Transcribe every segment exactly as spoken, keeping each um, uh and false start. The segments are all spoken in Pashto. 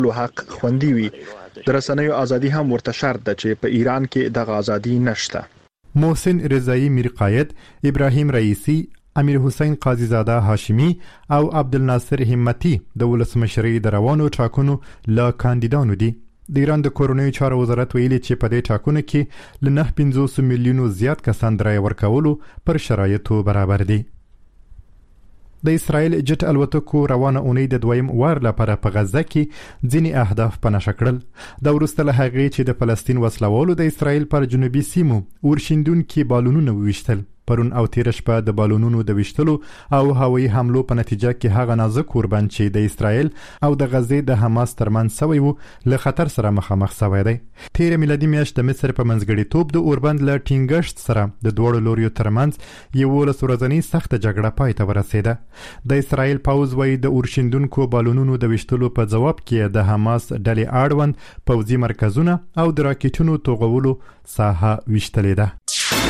لو حق خوندي وي. د رسنیو ازادي هم ورته شرط ده چې په ایران کې د ازادي نشته. محسن رضایی میرقاید، ابراهیم رئیسی، امیر حسین قاضی زاده هاشمی او عبدالناصر همتی د ولسمشرۍ د روانو ټاکنو له کاندیدانو دي. د ایران د کورنیو چارو وزارت ویلي چې په دې ټاکنو کې له نه پنځوس میلیونو زیات کسان د رایې ورکولو پر شرایطو برابر دي. د اسرائیل جټ الوتکو روانه اونۍ د دویم وار لپاره په غزه کې ځینې اهداف په نښه کړل. دا وروسته له هغې چې د فلسطین وسلوالو د اسرائیل پر جنوبي سیمو اورشیندونکي بالونونه وویشتل. پرون او تیر شپه د بالونونو د ویشتلو او هوایي حملو په نتیجه کې هغه نازک قربان چې د اسرائیل او د غزې د حماس ترمنځ سوی وو له خطر سره مخامخ سوی دی. تیر میلادي میاشت د مصر په منځګړیتوب د اوربند له ټینګښت سره د دوړو لوریو ترمنځ یولس ورځنۍ سخته جګړه پای ته ورسېده. د اسرائیل پوځ وایي د اورشیندونکو بالونونو د ویشتلو په ځواب کې د حماس ډلې اړوند پوځي مرکزونه او د راکټونو توغولو ساحه ویشتلې ده.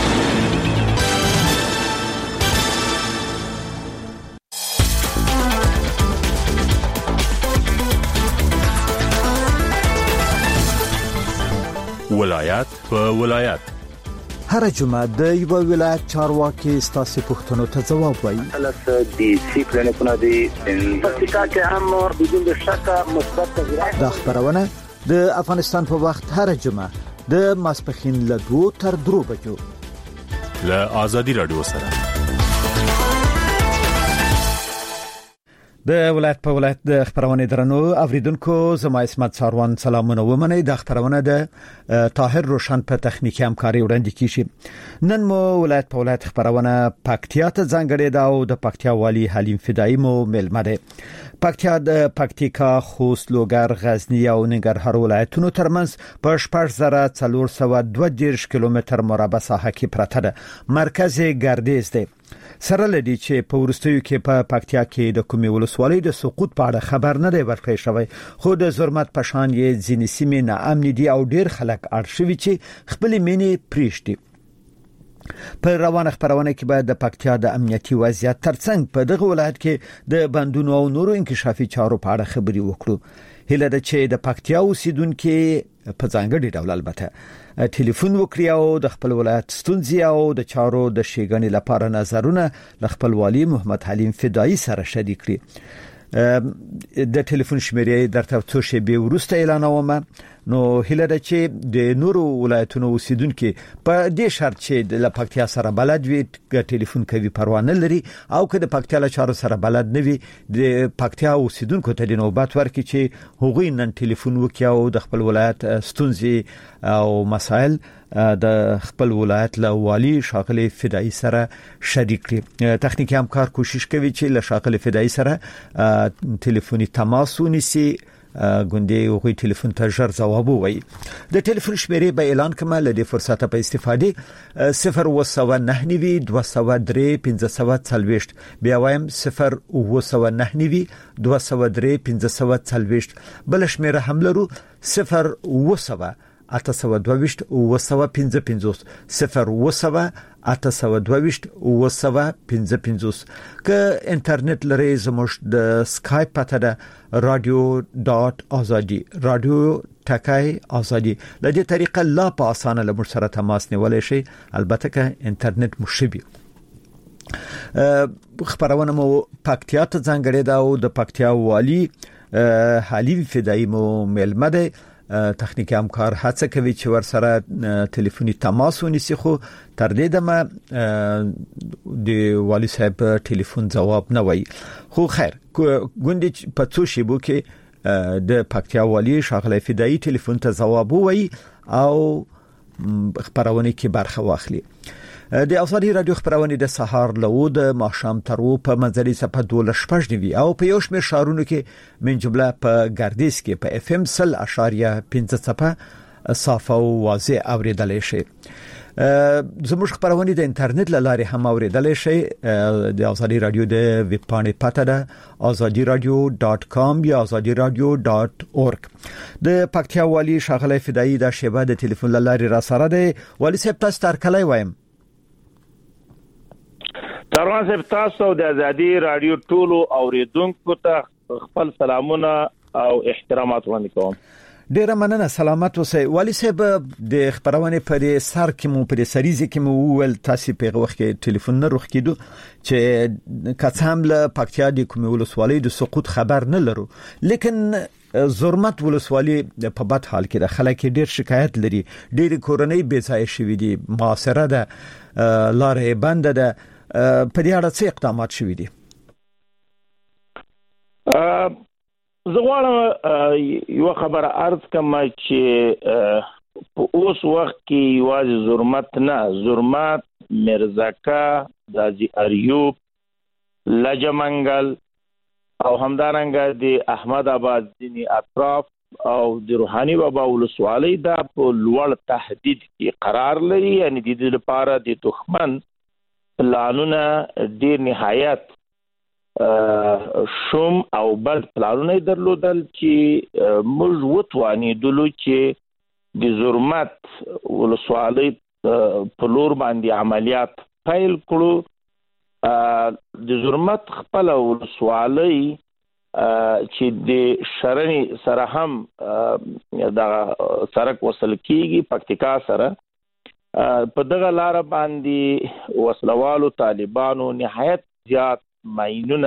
ولایت په ولایت هر جمعه د یو ولایت چارواکي ستاسو پوښتنو ته ځواب وایي. خلاص دي سی کلینیکونه دي پرتیکا کې هم بدون شک مثبت تغیرات. د خبرونه د افغانستان په وخت هر جمعه د ماسپخین له دوه تر درو بجو له آزادي رادیو سره. د ولایت په ولایت د خبرونه درنو اوریدونکو، زما اسمت ساروان سلامونه ومنئ. د خبرونه د طاهر روشن په تخنیکی همکاري وړاندې کیږي. نن مو ولایت په ولایت خبرونه پکتیا ته ځانګړې ده او د پکتیا والی حلیم فدایی مو ملمه ده. پکتیا د پکتیکا، خوست، لوګر، غزنی او ننګرهار ولایتونو ترمنځ په شپږ زره څلور سوه دوه دېرش کیلومتر مربع ساحه کې پراته ده. مرکز ګردیز ده. سره لدی چې په ورستیو کې په پکتیا کې د کومې ولسوالۍ د سقوط په اړه خبر نه دی ورکړی شوی، خو د زرمت پشان یې ځینې سیمې نه امن دي او ډیر خلک اړ شوي چې خپل مینې پریشتي. په روانه خبرونه کې باید د پکتیا د امنیتي وضعیت ترڅنګ په دغه ولایت کې د بندونو او نورو انکشافي چارو په اړه خبري وکړو. هله د چې د پکتیا اوسیدونکو په ځانګړي ډول البته ټلیفون وکړي او د خپل ولایت ستونزې او د چارو د شیګنې لپاره نظرونه ل خپل والی محمد حلیم فدایی سره شریک کړي. د ټلیفون شمیرې درته څو شی به ورسته اعلانوم. نو هله د چې د نورو ولایتونو اوسیدونکو په دې شرط چې د پکتیا سره بلد وي ټلیفون کوي پروا نه لري او که د پکتیا له چارو سره بلد نه وي د پکتیا اوسیدونکو ته د نوبت ورکړي چې هغوی نن ټلیفون وکړي او د خپل ولایت ستونزې او مسائل د خپل ولایت له والی شاغلی فدایی سره شریک کړي. تخنیکی همکار کوشش کوي چې له شاغلی فدایی سره ټلیفوني تماس ونیسي غوندې او ټلیفون ته ژر جواب وایي. د ټلیفون شمیرې به اعلان کړم لدې فرصت په استفاده صفر و سوه نه نوي دوه سوه درې پنځه سوه څلوېښت. بیا وایم صفر و سوه نه نوي دوه سوه درې پنځه سوه څلوېښت. بل شمیره هم لرو صفر و سوه اته سوه دوه ویشت و سوه پنځه پنځوس. صفر و سوه اته سوه دوه ویشت و سوه پنځه پنځوس. که انټرنیټ لري زموږ د سکایپ پته ده رادیو ډاټ ازادي رادیو ټکای ازادي. د دې طریقه لا په اسانه له موږ سره تماس نیولای شي، البته که انټرنیټ مو شبي. خبرونه مو پکتیا ته ځانګړې ده او د پکتیا والی حلیم فدایی مو ملمه ده. تخنیکی همکار هڅه کوي چې ور سره ټلیفوني تماس ونیسي، خو تر دې دمه د والی صاحب ټلیفون جواب نه وایي. خو خیر ګوندې په څو شیبو کې د پکتیا والی شاغلی فدایی ټلیفون ته جواب وایي او خبرونه کې برخه واخلي. د ازادي رادیو خبرونه د سهار له د ماښام تر و په منځري صفه دوله شپږ نیوي او په یو شمېر شهرونو کې من جمله په ګردیز کې په اف ام سل اشاریه پنځه صفه صافه او واضح اوریدل شي. زموږ خبرونه د انټرنیټ لاره هم اوریدل شي. د ازادي رادیو د ویب پاڼې پته ده ازادي رادیو ډاټ کام یا ازادي رادیو ډاټ اورګ. د پکتیا والی شاغلی فدایی د شیبه د ټلیفون لاره را سره ده. والی صاحب تاسو تر کله وایم؟ تروان صاحب تاسو د ازادي رادیو ټولو اوریدونکو ته خپل سلامونه او احترامات وړاندې کوم. ډیره مننه، سلامت اوسئ. والی صاحب د خبرونه پر سر کې مو پر سریزه کې مو ول تاسو په وخت کې ټلیفون نه روخ کېدو چې کڅام له پکتیا د کومې ولسوالۍ د سقوط خبر نه لرو، لیکن زرمت ولسوالۍ په بد حال کې ده. خلک ډیر شکایت لري، ډیر کورنۍ بې ځای شوي دي، معاصره ده، لارې بند ده. په دې اړه څه اقدامات شوي دي؟ زه غواړم یو خبره عرض کوم چې په اوس وخت کې یوازې زرمت نه، زرمت، مرزکا، دازی اریوب، لجمنګل او همدارنګه د احمد آباد ځینی اطراف او د روحاني بابا ولسوالۍ دا په لوړ تهدید کې قرار لري. یعنی د دې لپاره د دښمن پلانونه ډیر نهایت شوم او بل پلانونه درلودل چې موږ وتوانیدلو چې د زرمت ولسوالۍ په لور باندې عملیات پیل کړو. د زرمت خپل ولسوالۍ چې د شرنی سره هم د سرک وصل کیږي پکتیکا سره، په دغه لار باندې وسلوالو طالبانو نهایت زیات ماینونه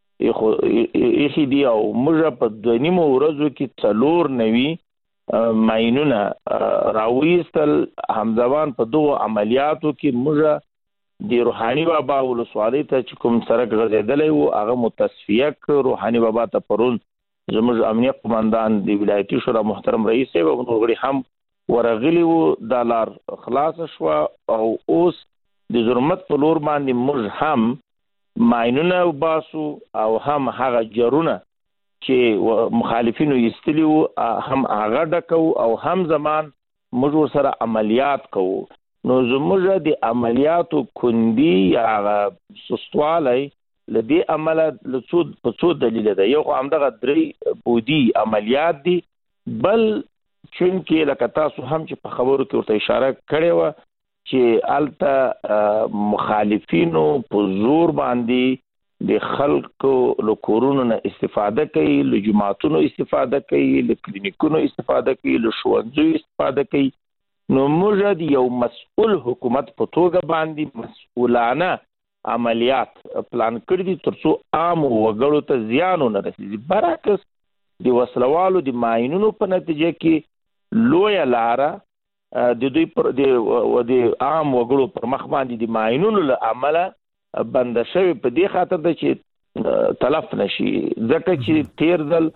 یخي دی او موږ په دوه نیمو ورځو کې څلور نوي ماینونه راوېستل. همزمان په دوه عملیاتو کې موږ د روحاني بابا ولسوالۍ ته چې کوم سرک غځېدلی و هغه متصفیه کړ. روحاني بابا ته پرون زموږ امنیت قماندان د ولایتي شورا محترم رئیس صاحب او نور غړي هم ورغلي وو، دا لار خلاص شوه او اوس د زرمت په لور باندې موږ هم ماینونه وباسو او هم هغه جرونه چې مخالفینو یستلی وو هم هغه ډکو او هم زمان موږ سره عملیات کوو. نو زموږ د عملیاتو کندي یا سستوالی لدی عمله لڅو په څو دلیل ده. یو همدغه درې بودی عملیات دي، بل چونکې لکه تاسو هم چې په خبرو کې ورته اشاره کړې وه چې الته مخالفینو په زور باندې د خلکو له کورونو نه استفاده کوي، له جماعتونو استفاده کوي، له کلینیکونو استفاده کوي، له ښوونځیو استفاده کوي. نو موږ د یو مسؤل حکومت په توګه باندې مسؤلانه عملیات پلان کړی دي ترڅو عام وګړو ته زیان ونه رسیږي. برعکس د وسلوالو د ماینونو په نتیجه کې لویه لاره د دوی پر د عام وګړو پر مخ باندې د ماینونو له عمله بند شوی په دې خاطر ده چې تلف نشي، ځکه چې تیر ځل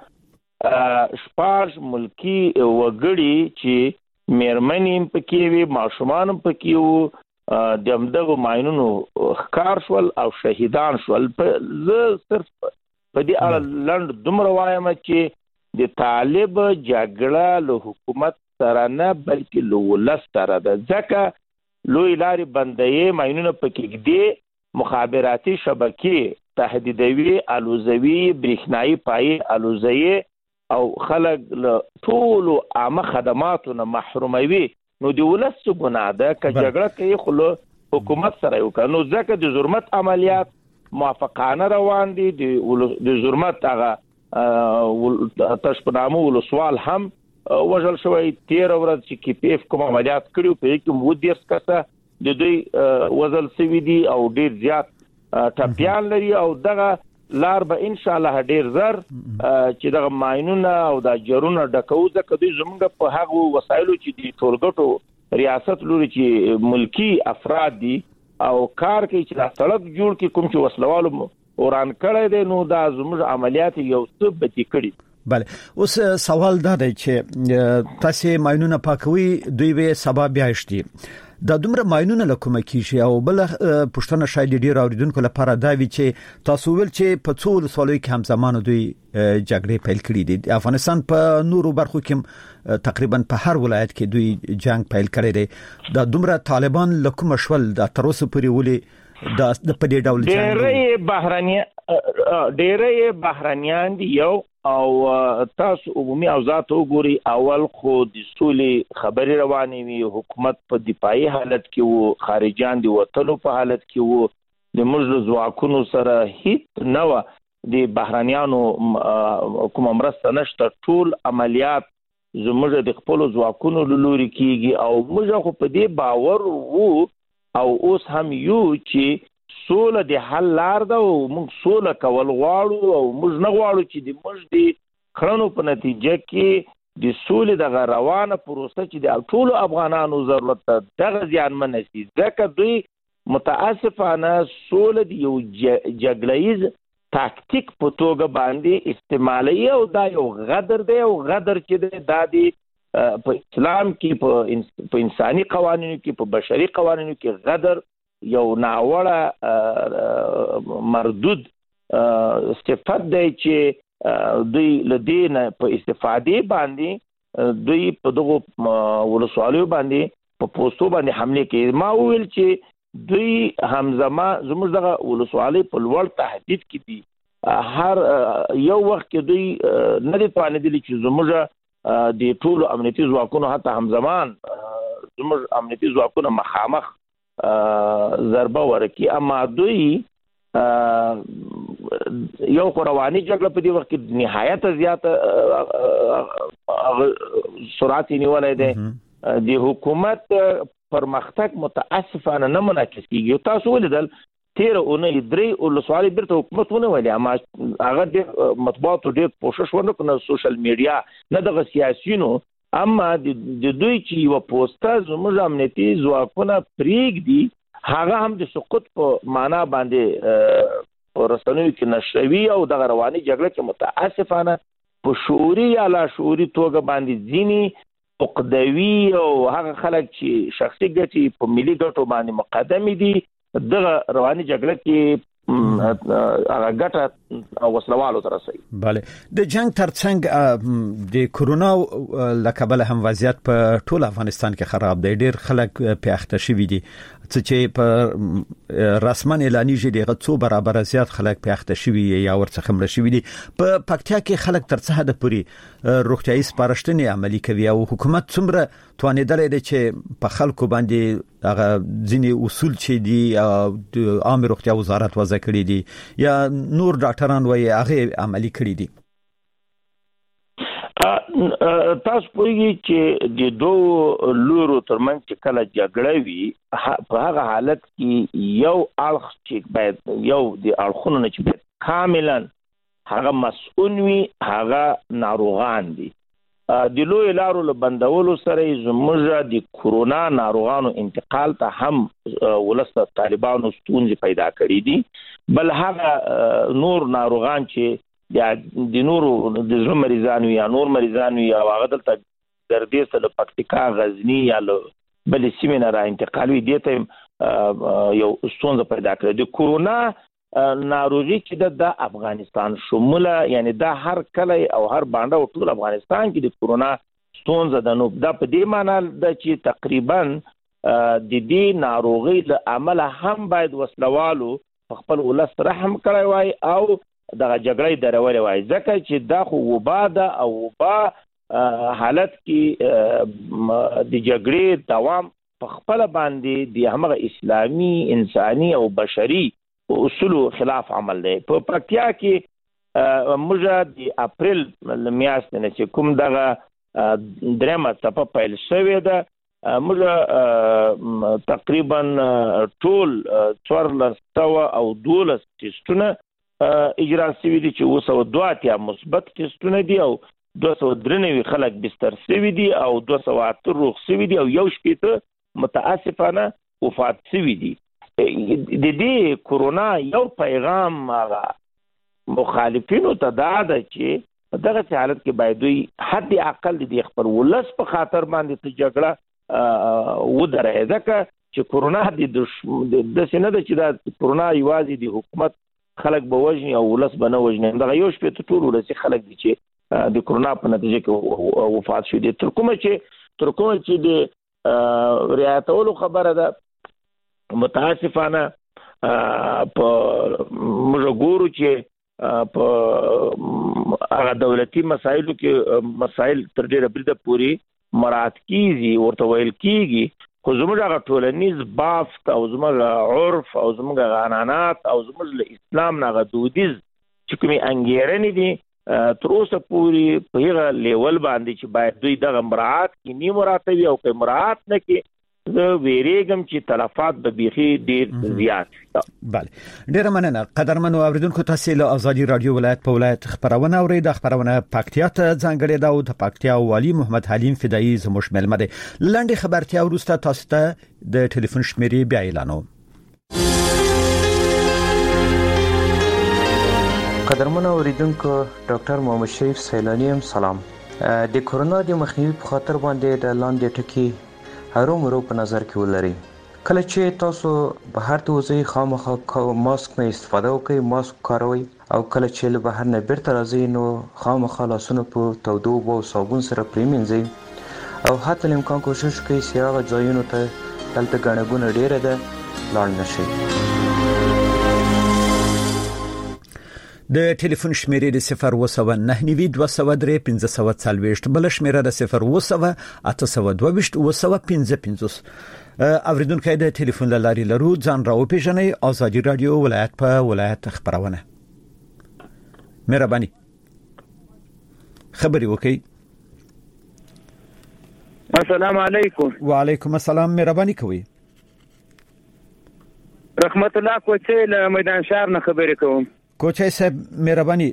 شپږ ملکی وګړي چې میرمنې پکې وي، ماشومان پکې وو، د همدغو ماینونو ښکار شول او شهیدان شول. زه صرف په دې اړه لنډ دومره وایم چې د طالب جګړه له حکومت سره نه بلکې له ولس سره ده، ځکه لوی لارې بندوي، ماینونه پکې ږدي، مخابراتي شبکې تهدیدوي، الوزوي، برېښنایي پایې الوزوي او خلک له ټولو عامه خدماتو نه محروموي. نو د ولس څه ګناه ده که جګړه کوي خو له حکومت سره یې وکړه. نو ځکه د زرمت عملیات موافقانه روان دي. د زرمت هغه تش په نامه ولسوال هم وژل شوی. تېره ورځ چې کې پی اف کوم عملیات کړي په هغې کې اووه دېرش کسه د دوی وژل سوي دي او ډېر زیات ټپیان لري. او دغه لار به انشاءالله ډېر زر چې دغه ماینونه او دا جرونه ډکوو، ځکه دوی زموږ په هغو وسایلو چې د ټولګټو ریاست لوري چې ملکی افراد دي او کار کوي چې دا سړک جوړ کړي، کوم چې وسلوالو وران کړی دی، نو دا زموږ عملیات یو څه بدې کړي. بله، اوس سوال دا دی چې تاسو ماینونه پاکوي، دوی به سبا بیاشتي دا دومره ماینونه لکومه کیږي. او بل پښتنه شاید ډیر اوریدونکو لپاره دا وی چې تاسو ول چې په څو ولسوالۍ کې هم زمانه دوی جګړې پیل کړې دي. افغانستان په نورو برخو کې تقریبا په هر ولایت کې دوی جنگ پیل کړی دی. دا دومره طالبان لکومه شول دا تر اوسه پورې ولې دا د په دې ډول ډېرې بهرني ډېرې بهرنیان دي یو او تاسو عمومي اوضاع ته وګورئ. اول خو د سولې خبرې روانې وي، حکومت په دفاعي حالت کې وو، خارجيان د وتلو په حالت کې وو، د موږ ځواکونو سره هیڅ نه وه د بهرانيانو کوم مرسته نشته، ټول عملیات زموږ د خپل ځواکونو لوري کیږي او موږ خو په دې باور وو او اوس هم یو چې سوله د حل لار ده او موږ سوله کول غواړو او موږ نه غواړو چې د موږ د کړنو په نتیجه کې د سولې دغه روانه پروسه چې د ټولو افغانانو ضرورت ده دغه زیانمن شي، ځکه دوی متاسفانه سوله د یو جګړهیز تاکتیک په توګه باندې استعمالوي او دا یو غدر دی او غدر چې دی دا د په اسلام کې په انساني قوانینو کې په بشري قوانینو کې غدر یو ناوړه مردود صفت دی چې دوی لدین په استفادې باندې دوی په دغه ولسوالیو باندې په پوسټو باندې حمله کوي. ما ویل چې دوی همزما زموږ دغه ولسوالۍ په لوړ تهدید کې دي. هر یو وخت کې دوی نه دي توانېدلي چې زموږ د ټولو امنیتي ځواکونو حتی همزمان زموږ امنیتي ځواکونه مخامخ ضربه ورکړي، اما دوی یو رواني جګړه په دې وخت کې نهایت زیاته سرعت نیولای دی. د حکومت پرمختګ متاسفانه نه منعکس کیږي. تاسو ولیدل تیر اونۍ درې ولسوالۍ بیرته حکومت ونه ویلي، اما هغه د مطبوعاتو ډېر کوشش ونه کړ، نه سوشل میډیا نه دغه سیاسيونو، اما د دوی چې یو پوسټه زموږ امنیتي ځواکونه پرېږدي هغه هم د سقوط په معنا باندې په رسنیو کې نشروي او دغه رواني جګړه کې متاسفانه په شعوري یا لا شعوري توګه باندې ځینې عقدوي او هغه خلک چې شخصي ګټې په ملي ګټو باندې مقدم دي دغه رواني جګړه کې هغه ګټه وسلوالو تر رسي. bale د جنگ ترڅنګ د کورونا لکبل هم وضعیت په ټول افغانستان کې خراب دی، ډیر خلک په اخته شوي دي چې په رسمن اعلانیږي دغه څو برابر زیات خلک په اخته شوي یا ورڅخه مړ شوي دي. په پکتیا کې خلک تر څه حد پورې روغتيایي سپارښتنې عملي کوي او حکومت څومره توانیدل دی چې په خلکو باندې هغه ځینې اصول چې دي د عام روغتیا وزارت وضع کړی دي یا نور ډاکټران وایي هغه عملي کړی دي. تاسو پوهیږئ چې د دوه لورو ترمنځ چې کله جګړه وي په هغه حالت کې یو اړخ چې باید یو د اړخونو نه چې کاملا هغه مسؤل وي هغه ناروغان دي. د لوی لارو له بندولو سره زموږ د کورونا ناروغانو انتقال ته هم ولسته طالبانو ستونزې پیدا کړې دي، بل هغه نور ناروغان چې د نورو د زړه مریضانو یا نور مریضانو یا هغه دلته دردې سره پکتیکا غزنی یا بل سیمه نه را انتقال وي دي ته یو ستونزه پیدا کړې. د کورونا ناروغي چې د افغانستان شموله یعنی دا هر کله او هر باندې او ټول افغانستان کې د کورونا ستونزه ده، نو دا په دې معنی ده چې تقریبا د دې ناروغي له امله هم باید وسلوالو خپل ولس رحم کړی وای او دغه جګړې درولې وای، ځکه چې دا خو وبا ده او وبا حالت کې د جګړې دوام په خپل باندې د هغه اسلامي انساني او بشري اصول خلاف عمل دی. په پکتیا کې موږ د اپریل میاشتې نه چې کوم دغه درېمه څپه پیل شوې ده موږ تقریبا ټول څوارلس سوه او دولس ټیسټونه اجرا شوي دي چې اوس او دوه اتیا مثبت ټیسټونه دي او دوه سوه درې نوي خلک بستر شوي دي او دوه سوه اته روغ شوي دي او یو شپېته متاسفانه وفات شوي دي. د دې کورونا یو پیغام هغه مخالفینو ته دا ده چې په دغه حالت کې باید دوی حد اقل د خپل ولس په خاطر باندې ته جګړه ودرې، ځکه چې کورونا د سینه ده چې دا کورونا یوازې د حکومت خلک به وژني او ولس به نه وژني. دغه یو شپېته ټول ولسي خلک دي چې د کورونا په نتیجه کې وفات شوي دي. تر کومه چې تر کومه چې د رعایتولو خبره ده متاسفانه په موږ ګورو چې په هغه دولتي مسایلو کې مسایل تر ډیره بریده پورې مراعات کیږي ورته ویل کیږي، خو زموږ هغه ټولنیز بافت او زموږ عرف او زموږ عنعنات او زموږ له اسلام نه هغه دودیز چې کومي انګیرنې دي تر اوسه پورې په هغه لیول باندې چې باید دوی دغه مراعات کې نه مراتبي او که مراعات نه کې زه ویریږم چې تلفات به بيخي ډیر زیات. بله ډیر مننه قدرمنو اوریدونکو تاسو له ازادي رادیو ولایت په ولایت خبرونه اورئ. د خبرونه پکتیا ته ځانګړې دا او د پکتیا والی محمد حلیم فدایی زموږ ملمه دي. لاندې خبرتیا ورسته تاسو ته د ټلیفون شمیرې بیا اعلانو. قدرمن اوریدونکو ډاکټر محمد شریف سیلانی هم سلام. د کورونا د مخنیوي په خاطر باندې د لاندې ټکی هرو مرو په نظر کې ولرئ. کله چې تاسو بهر ته وځئ خامخا ماسک نه استفاده وکړئ، ماسک کاروئ او کله چې له بهر نه بیرته راځئ نو خامخا لاسونه په تودو اوبو او صابون سره پریمنځئ او حتی الامکان کوشش وکړئ چې هغه ځایونو ته دلته ګڼه ګوڼه ډیره ده لاړ نشئ. د ټلیفون شمیرې د صفر وسوه نه نوي دوه سوه درې پنځه سوه څلوېښت، بل شمیره د صفر وسوه اته سوه دوه ویشت وسوه پنځه پنځوس. اوریدونکو د ټلیفون له لارې لرو ځان راو پیژنئ. ازادي رادیو ولایت په ولایت خبرونه مهرباني خبري وکي. السلام علیکم. وعلیکم السلام. مهرباني کوي. رحمت الله کوچې له میدان شهر نه خبرې کوم. کوچې صاحب مهرباني.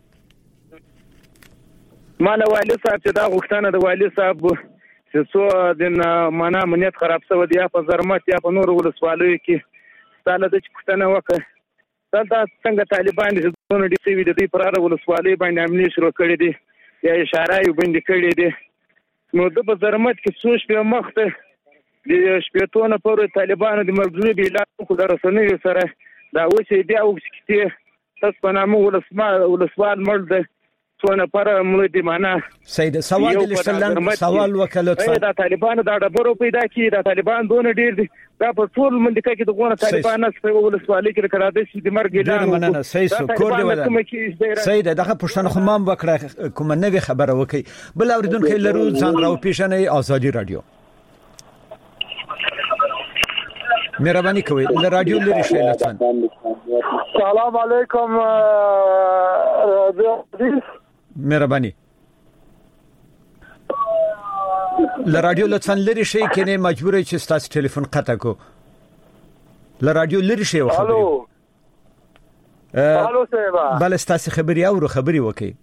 مالا والي صاحب چې دا غوښتنه د والي صاحب چې څو د معنا امنیت خراب شوی دی په زرمت یا په نور ولسوالیو کې ستاله د غوښتنه وکړه دلته څنګه طالبان د دونه دي چې د دې پراره ولسوالۍ باندې امنیت شروع کړی دي یا اشاره یې باندې کړی دي نو د په زرمت کې څو شپې مخته د شپېتونه پر طالبانو د مرګ دی لا کو درسنوي سره دا اوسې بیا وکړي تاسو په نامه ولسوال ولسوال مرده څونه پر مولوی دی معنا سید سوال لشتلن سوال وکړه دا طالبانو دا ډبرو پیدا کی دا طالبان دونه ډیر دي دا په ټول منډکه کې دغه طالبان په ولسوالۍ کې کړه د دې مرګ اعلان مننه سید کور دی ولا سید دغه پښتنه خو مام وکړه کوم نوې خبره وکي. بل اوریدونکو لرو ځان راو پیژنئ. ازادي رادیو مهرباني کوي له رادیو لري شئ لطفا. سلام علیکم. مهرباني له رادیو لطفا لري شئ کنه مجبور یې چې تاسو ټلیفون قطع کو. له رادیو لري شئ خبري. الو الو سیبا بل تاسو خبري او خبري وکي.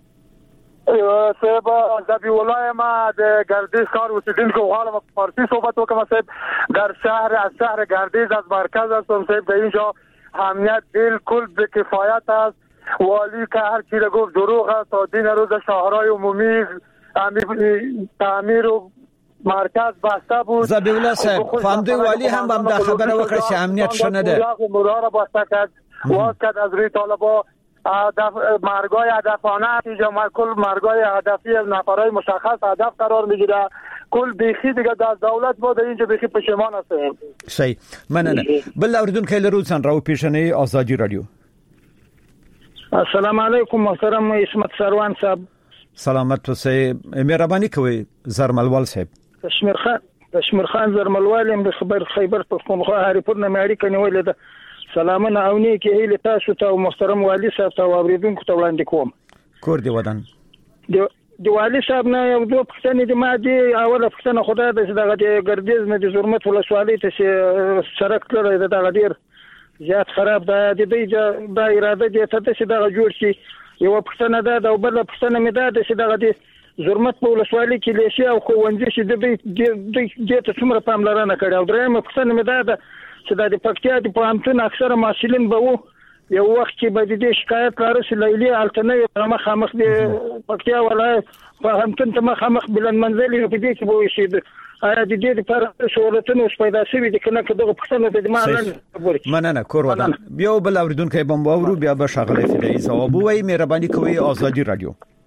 سیبا زبی ولای ما د گردیز کار اوسیدونکو غواړم په فارسی صحبت وکم. سیب در شهر از شهر گردیز از مرکز هستم. سیب در اینجا امنیت بالکل به کفایت است. والی که هر چی را گفت دروغ است. تا دین روز شهرهای عمومی تعمیر و مرکز بسته بود. زبی ولای صاحب فهمدوی والی هم با هم خبره وکړه چې امنیت شنه ده. مراره بسته کرد واز کرد از روی طالبا هدف مرگای هدفانه اینجا کل مرگای هدفی نفرای مشخص هدف قرار میگیره. کل بیخی دیگه در دولت ما در اینجا بیخی پشیمان هستیم. صحیح مننه. بل اوریدونکو لرو ځان راو پیژنئ. ازادي رادیو. السلام علیکم محترم اسمت سروان صاحب. سلامت اوسئ. مهرباني کوي زرملوال صاحب. کشمیر خان کشمیر خان زرملوال هم د خبر خیبر پختونخوا هریپور نه مېړی کني ولې ده. سلامونه او نیکی هیله تاسو ته محترم والی صاحب ته اوریدونکو ته وړاندې کوم. کور دی ودان د والی صاحب نه یو دوه پښتنې د ما دی اوله پښتنه خدای د دغه د ګردیز نه د زرمت ولسوالۍ ته سرک لري دغه ډیر زیات خراب ده. د دې د اراده دي ته چې دغه جوړ شي. یو پښتنه ده د بل پښتنه مې ده چې دغه د زرمت په ولسوالۍ کې لیشي او خوندې شي د دې د ته څومره پاملرنه کړې او درېمه پښتنه مې ده چې د پکتیا د پوهنتون اکثره محصلین به وو یو وخت چې به د شکایت رارسي لیلی الټنوي مخامخ د پکتیا ولایت پوهنتون ته مخامخ بلند منزلي په دې کې به شي. آیا د دې لپاره سہولتونه پیدا شوي دي کنه که دغه پښتنه د دماغ مننه کور ودان. بیا بل اوریدونکو بم باورو بیا به شغله فدای ځواب وای. مهرباني کوي. ازادي رادیو.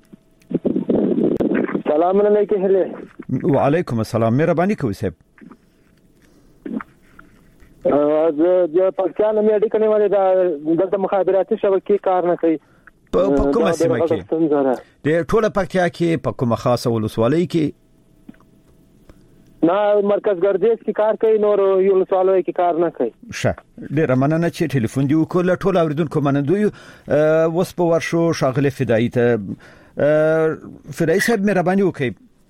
سلام علیکم. وعلیکم السلام. مهرباني کوي صاحب. از د پاکستان مې اړیکه نیولې ده دلته مخابراتي شبکې کار نه کوي. په کومه سیمه کې د ټوله پکتیا کې په کومه خاصه ولسوالۍ کې نه مرکز ګردیز کې کار کوي نور یو ولسوالۍ کې کار نه کوي. ښه ډیر مننه چې ټلیفون دی وکړ. ټول اوریدونکو منندوی وس په ورشو شاغله فدایي ته فدایي صاحب مهرباني وکړئ.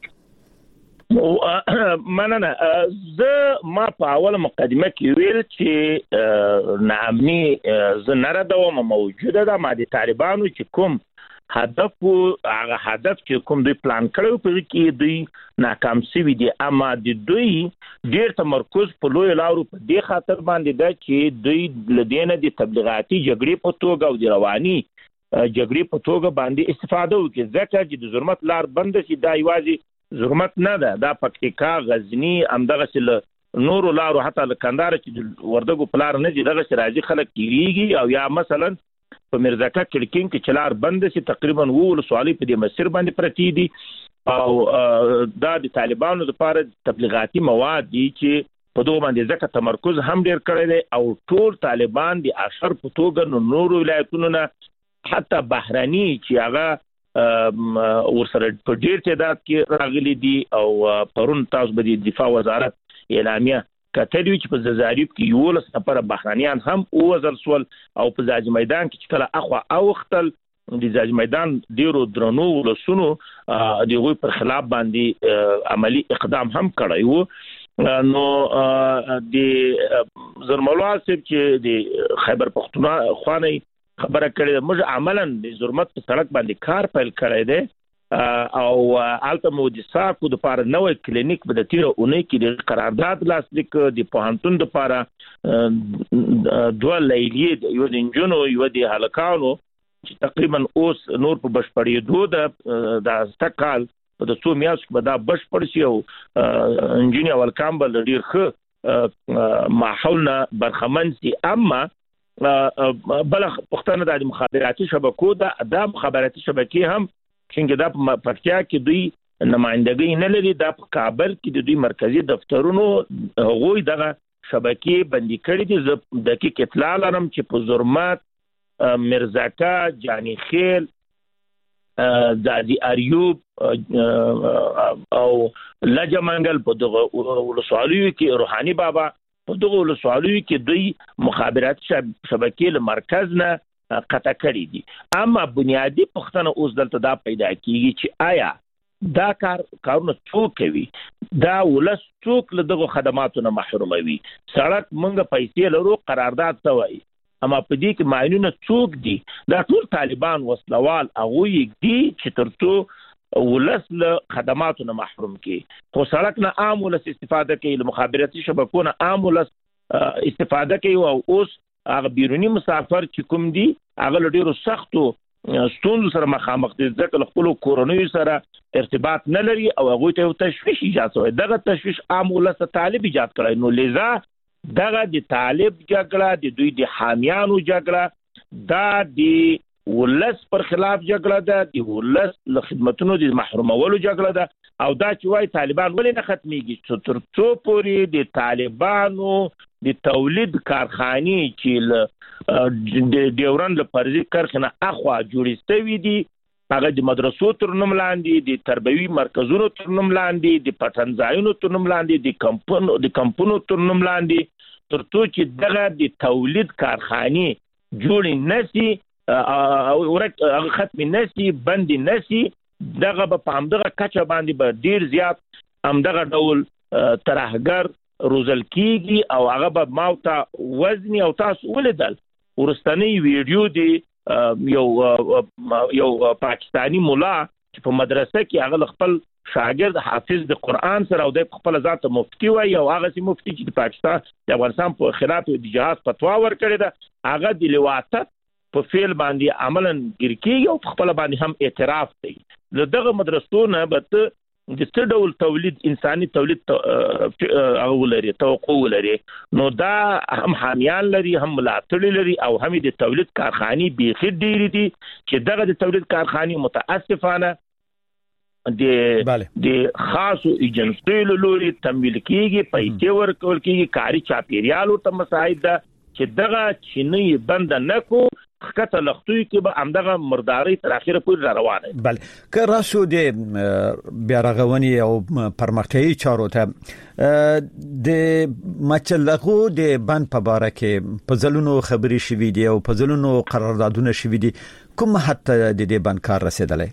مننه. زه ما په اوله مقدمه کې ویل چې نامني زه نه ردوم موجوده ده. ما د طالبانو چې کوم هدف هغه هدف چې کوم دوی پلان کړو په کې دوی ناکام شوي دي، اما د دوی ډیر تمرکز په لوی لارو په دې خاطر باندې ده چې دوی لدینه د تبلیغاتي جګړې په توګه او د رواني جګړې په توګه باندې استفاده وکړي، ځکه چې د ظلمت لار بند شي. دا یوازې ظلمت نه ده، دا پکتیکا، غزنی، همدغه سل نور لارو حتی لکندار چې وردګو پلار نه دي دغه راځي خلک کیږي. او یا مثلا په مرزاکا کلکین کې چلار بند سي تقریبا وول سوالي په دې مسیر باندې پرتی دي او دا د طالبانو لپاره تبلیغاتي مواد دي چې په دوه باندې ځکه تمرکز هم ډیر کړی دی او ټول طالبان د اشر په توګه نور ولایتونو نه حتی بهراني چې هغه ورسره په ډیر تعداد کې راغلي دي. او پرون تاسو به د دفاع وزارت اعلامیه کتلی چې په ززاریب کې یو لس نفر بهرانيان هم وزل سول او په ځاج میدان کې چې کله اخوا اوختل د ځاج میدان ډیرو درنو ولسونو د غوي پر خلاف باندې عملی اقدام هم کړی وو. نو د زرملو حساب چې د خیبر پختونخوا خواني خبره کړې موږ عملاً د ظلمت په سړک باندې کار پیل کړی دی او الته مو د ساکو د پاره نوې کلینیک په د تیر اونۍ کې د قرارداد لاسلیک د پوهنتون د پاره دوه لیلیې یو د انجنونو یو د هلکانو چې تقریبا اوس نور په بشپړېدو د استقال په د څو میاشتو کې به دا بشپړ شي او انجنیر ولکامبل ډیر ښه ماحولنا برخمن سي. اما بل پښتنه د مخابراتي شبکو د د مخابراتي شبکې هم څنګه د پکتیا کې دوی نمائندګي نه لري. د کابل کې د دوی مرکزی دفترونو هغوی دغه شبکې بندي کړې دي. د دقیق اطلاع لرم چې په زرمات، مرزاکا، جانی خیل، زادی اریوب او لجمنګل په دغه ولسوالیو کې روحاني بابا په دغه ولسوالیو کې دوی مخابراتي شبکې له مرکز نه قطع کړی دي. اما بنیادی پښتنه اوس دلته دا پیدا کیږي چې آیا دا کار کارونه څوک کوي، دا ولس څوک له دغه خدماتو نه محروموي. سړک مونږ پیسې لرو، قرارداد څه وایي، اما په دې کې ماینونه څوک دي؟ دا ټول طالبان وسلوال هغه دي چې ترڅو ولس له خدماتو نه محروم کی. خو سړک نه عام ولس استفاده کوي، له مخابراتي شبکو نه عام ولس استفاده کوي. او اوس هغه بیرونی مسافر چې کوم دي هغه ډیرو سختو ستونزو سره مخامخ دي، ځکه خپل کورونی سره ارتباط نه لري او هغه ته تشویش ایجاد شوی. دغه تشویش عام ولس طالب ایجاد کړی. نو لذا دغه د طالب جګړه، د دوی د حامیانو جګړه، دا د ولس پر خلاف جګړه ده، د ولس له خدماتونو د محرومولو جګړه ده. او دا چې وايي طالبان ولې نه ختميږي، چې تر څو پورې د طالبانو د تولید کارخانې چې د ډیورن له فرضي کارخانه اخوا جوړې شوې دي، هغه د مدرسو تر نوم لاندې، د تربوي مرکزونو تر نوم لاندې، د پټنځایونو تر نوم لاندې، د کمپونو د کمپونو تر نوم لاندې، تر څو چې دغه د تولید کارخانې جوړې نشي او هغه ختم نشي، بند نشي، دغه په همدغه کچه باندې به ډیر زیات همدغه ډول ترهګر روزل کیږي او هغه به ماوته وزنی. او تاسو ولیدل ورستنی ویډیو دی یو یو پاکستانی مولا چې په مدرسه کې هغه خپل شاګرد حافظ د قران سره او د خپل ذات مفتي وای او هغه سي مفتي چې د پاکستان د افغانستان په خلاف د جهاد فتوا ورکړی ده، هغه د لواطت په فعل باندې عملاً ګر کیږي او خپل باندې هم اعتراف کوي. دغه مدرسو نه به د څه ډول تولید انساني تولید هغه لري، توقع لري. نو دا هم حامیان لري، هم ملاتړي لري او هم د تولید کارخانې بیخي ډېرې دي چې دغه د تولید کارخانې متاسفانه د د خاصو ایجنسیو لوري تمویل کیږي، پیسې ورکول کیږي، کاري چاپیریال ورته مساعد ده چې دغه چینه بند نه کو خکته لختوي کې به همدغه مرداري تر اخره پورې روانه. بله که راسو د بیا رغونی او پرمختیايي چارو ته د مچلغو د بند په باره کې په ځلونو خبري شوې دي او په ځلونو قراردادونه شوې دي، کوم حتی د دې بند کار رسیدلی؟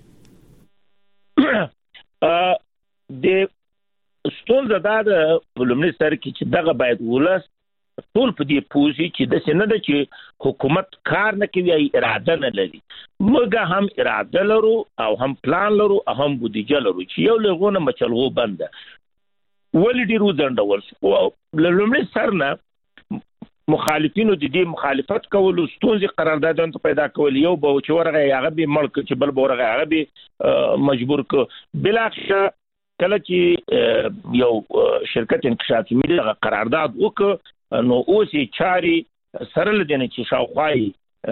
د ستونزه دا ده په لومړي سر کې چې دغه باید ولس ټول په دې پوزي چې د سینه د چې حکومت کار نه کوي ای اراده نه لري. موږ هم اراده لرو او هم پلان لرو او هم بودیجه لرو چې یو لغونه مچلغو بنده ولې ډیرو ځندول او لومړي سر نه مخالفینو د دې مخالفت کول ستونزې قراردادونه پیدا کول، یو به چې ورغه هغه به ملک چې بل به ورغه هغه به مجبور ک بلاخره کله چې یو شرکت انکشافي ملي قرارداد وک نو اوس یې چاري سره لدنه چې شاوخوای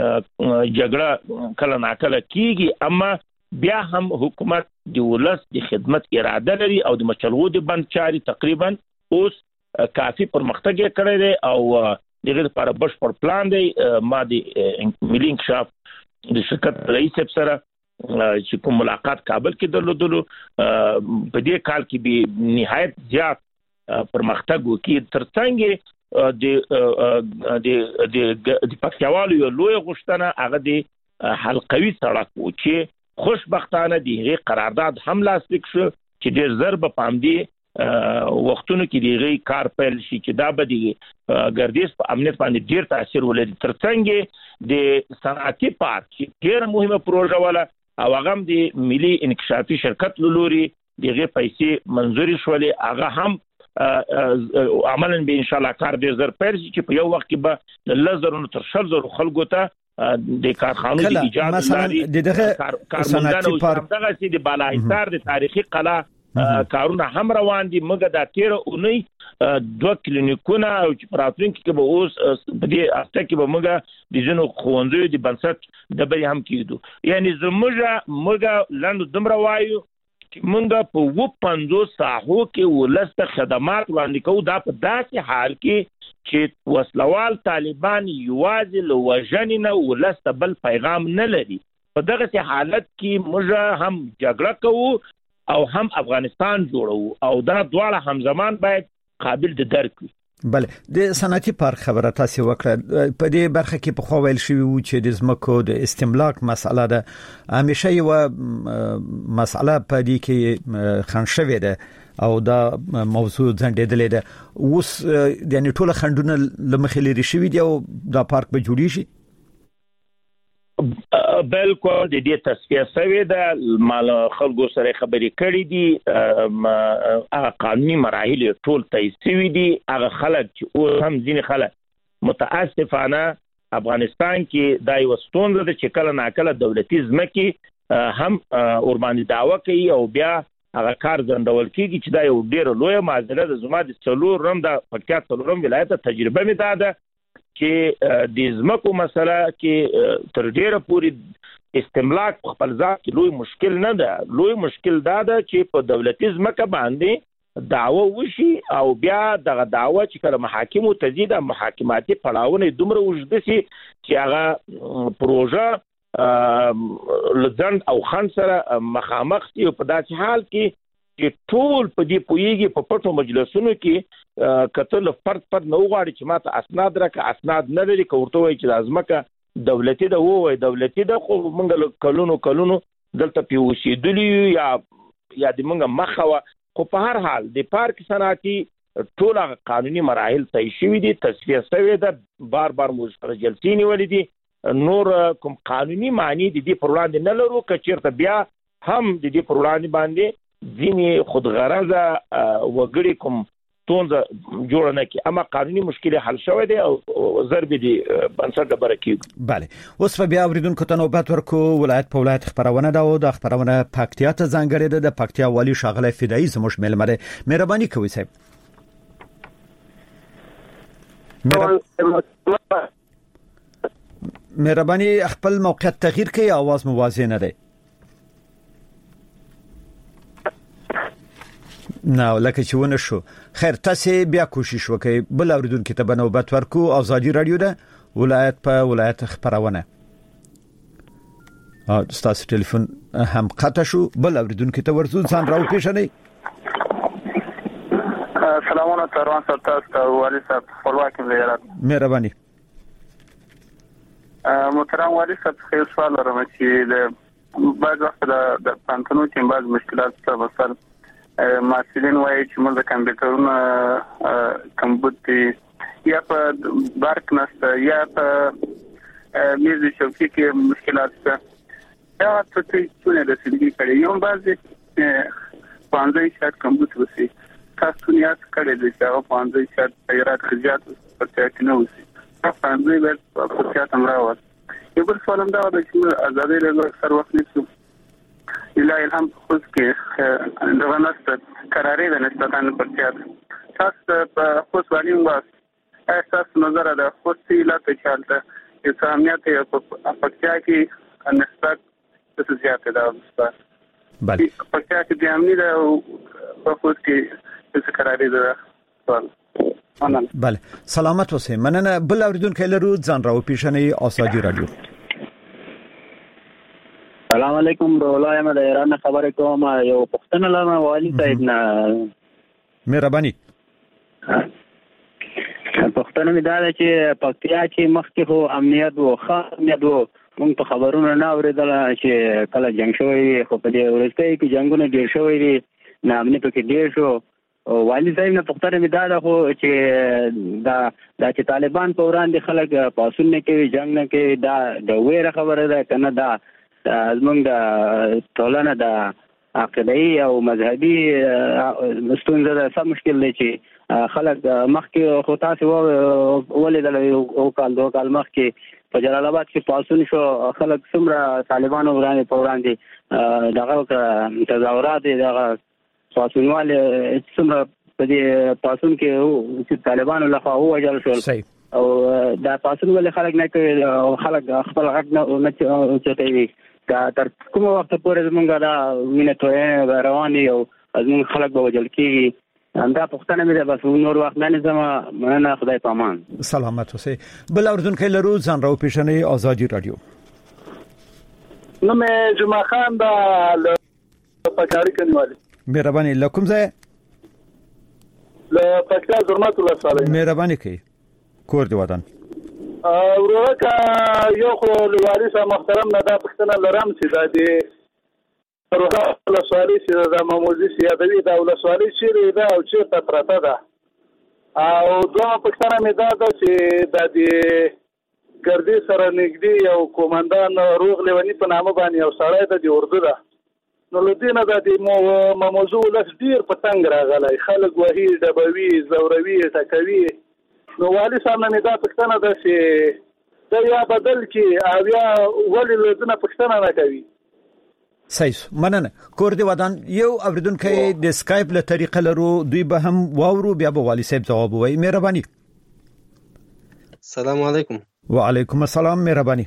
جګړه کله ناکله کیږي، اما بیا هم حکومت د ولس د خدمت اراده لري او د مچلغو د بند چاري تقریبا اوس کافي پرمختګ کړی دی او دغه لپاره بشپړ پلان دی. ما د ملي انکشاف د شرکت رئیس سره چې کوم ملاقات کابل کې درلودلو په دې کال کې به نهایت زیات پرمختګ وکړي. ترڅنګ د د د پکتیاوالو یو لوی غوښتنه هغه د حلقوي سړک و چې خوشبختانه دغه قرارداد هم لاسلیک شو چې ډېر زر به پامدي وختونو کې دغه کار پیل شي چې دا به د ګردیز په امنیت باندې ډېر تاثیر ولري. ترڅنګ د صنعتي پارک چې ډېر مهمه پروژه ولا او هغه د ملي انکشافي شرکت لوري دغه پیسې منزوري شولې، هغه هم عملاً به ان شاء الله کار ډیر زر پیل شي چې په یو وخت کې به لزرونو تر شل زر خلکو ته د کارخانو د ایجاد لري. دغه صنعتي پارک دغه چې د بالاحصار د تاریخي قلعه کارونه هم روان دي. موږ د تیر اونۍ دوه کلینیکونه او چې پراتونکو کې به اوس په دې هفته کې به موږ د جنو خوندوی د بنسټ د بری هم کېدو. یعنی زموږ موږ لاندې دمر وایو مونږ په و پنځوس ساحو کې ولست خدمات وړاندې کوو. دا په داسې حال کې چې وسلوال طالبان یوازې له وژنې نه ولست بل پیغام نه لري. په دغه حالت کې موږ هم جګړه کوو او هم افغانستان جوړو او دا دواړه همزمان باید قابل د درک وي. بله د صنعتي پارک خبره تاسو وکړه. په دې برخه کې په خو ویل شوی و چې د زمکو د استملاک مسله ده همیشه یو مسله په دې کې خنشوي ده او دا موضوع ځنډېدلې ده. اوس یعنی ټول خندونه لمخې لري شوی دی او دا پارک به جوړی شي. بالکل د دې تصفیه شوی ده، مال خلکو سره خبرې کړې دي، هغه قانوني مراحل ټول طی شوي دي. هغه خلک چې او هم ځینې خلک متاسفانه افغانستان کې دا یو ستونزه ده چې کله ناکله دولتي ځمکې هم اورباني دعوه کوي او بیا هغه کار ځندول کیږي چې دا یو ډیر لوی معضله ده. زما د څلور رم د پکتیا څلورم ولایت تجربه می ده چې د زمکو مسله کې تر ډیره پورې استملاک خپل ځات کې لوی مشکل نه ده. لوی مشکل دا ده چې په دولتي زمکه باندې دعوه وشي او بیا دغه دعوه چې کله محاکمو ته ځي د محاکماتي پړاوونه دومره وژد شي چې هغه پروژه لزند او خان سره مخامخ شي. په داسې حال کې چې ټول په دې پویږي په پټو مجلسونو کې کتل فرد فرد نو غواړي چې ماته اسناد راکړه، اسناد نه لري. کوړته وایي چې لازمکه دولتي ده وای دولتي ده خو موږ کلونو کلونو دلته پیوسیدلی یا یا د موږ مخه. خو په هر حال د پارک صنعتي ټول قانوني مراحل طی شوي دي، تصفیه شوی ده، بار بار موږ سره جلسې نیولې دي. نور کوم قانوني معنی د دې پر وړاندې نه لرو. که چیرته بیا هم د دې پر وړاندې باندې ځینې خودغرضه وګړي کوم ستونزه جوړ نه کی، اما قانوني مشکل حل شوی دی او ضرب دي بنسټ د برکې. بله اوس بیا اوریدونکو ته نوبت ورکو. ولایت په ولایت خبرونه دا او د خبرونه پکتیا ته ځانګړې ده. د پکتیا والی شاغله فدایي زموږ ملمره مهرباني کوي صاحب. مهرباني خپل موقعیت تغییر کړئ، आवाज موازی نه دی. نه لکه چې ونه شو. خیر تاسو بیا کوشش وکړئ. بل اوریدونکو ته بنوبت ورکو. ازادي رادیو ده ولایت په ولایت خبرونه. ستاسو ټلیفون هم قطع شو. بل اوریدونکو ته ورزو ځان راو پیژنئ. سلامونه تروان صاحب تاسو والي صاحب خپلواکي زیارت مهرباني. محترم والي صاحب خیر سوال لرم چې د بعض وخت د پانتونو کې بعض مشکلات سره وصل ماسلین وایي چې موږ د کمپیوټرونو کمپیوټر یا په بارک نشته یا په میز چوکۍ کې مشکلات شته. دا څه څه د سړي کړي یو بعض پانځه شات کمپیوټر وسی تاسو نه کړی د هغه پانځه شات پیرات خجات پرته کې نه وسی تاسو پانځه ور پرته تمراوه یو بل سوال دا د چې ازادي له سر وخت نشو الا الهام خو کې دغه نست قرارې د نسبتان پرته تاسو په خپل وانیم واس احساس نظر ده خو سیلا ته چالته چې سامنیت په پکیا کې نسبت څه زیاته ده استاد. بله پکیا کې د امنیت او په خو کې څه قرارې ده سوال. بله سلامت اوسئ. مننه. بل اوریدونکو لرو ځان راو پیژنئ. آزادي رادیو. السلام علیکم. ولای ما د ایران خبرې کوم. یو پښتنه لرم والي صاحب نه مهرباني. پښتنه مې دا ده چې پکتیا کې مخکې خو امنیت او خاص امنیت وو موږ په خبرونو نه اوریدل چې کله جنگ شوی خو په دې ورسته کې جنگونه ډیر شوی دي نه امنیت کې ډیر شو. والي صاحب نه پښتنه مې دا ده خو چې دا د چې طالبان په وړاندې خلک پاسون نه کوي جنگ نه کوي دا د ویره خبره ده کنه دا زمونږ د ټولنه د عقیدي او مذهبي ستونزه ده. څه مشکل دی چې خلک مخکې خو تاسو ولیدل او کال دوه کال مخکې په جلال آباد کې پاسون شو خلک څومره طالبانو وړاندې په وړاندې دغه تظاهرات دغه پاسونوال څومره په دې پاسون کې چې طالبانو لخوا ووجل شول او دا پاسون ولې خلک نه کوي او خلک خپل حق نه چټوي. دا تر کومه وخت پورې زمونږ دا وینه توې رواني او زمونږ خلک به وجل کیږي. دا پښتنه مې ده بس نور وخت نه زما مننه. خدای پامان. سلامت اوسئ. بل اوریدونکو لرو ځان راو پیژنئ. آزادي رادیو. نو مې جمعه خان دا پکاري کنيوالي. مهرباني. لکم ځای له پکتیا زرمت الله صالح. مهرباني کوي کور دی ودان ورکه یو خو لوالي صاحب محترم نه دا پښتنه لرم چې دا دی ورکه له سوالي چې دا معموزي سیادوي دا له سوالي چې دا او چې ته پرته ده او دوه پښتنه مې دا ده چې دا دی ګردي سره نږدې یو کومندان روغ لیونی په نامه باندې یو سړی د دی اردو ده نو لدینه دا دی موضوع لږ ډیر په تنګ راغلی خلک وهي ډبوي زوروي ټکوي. نو والي صاحب نه دا پښتنه ده چې دا یا بدل کی او یا ولې لدینه پښتنه نه کوي. صحیح. مننه. کور دی ودان. یو اوریدونکو د اسکایپ له طریقې لرو دوی به هم واورو بیا به والي صاحب جواب وایي. مهرباني. السلام علیکم. وعلیکم السلام. مهرباني.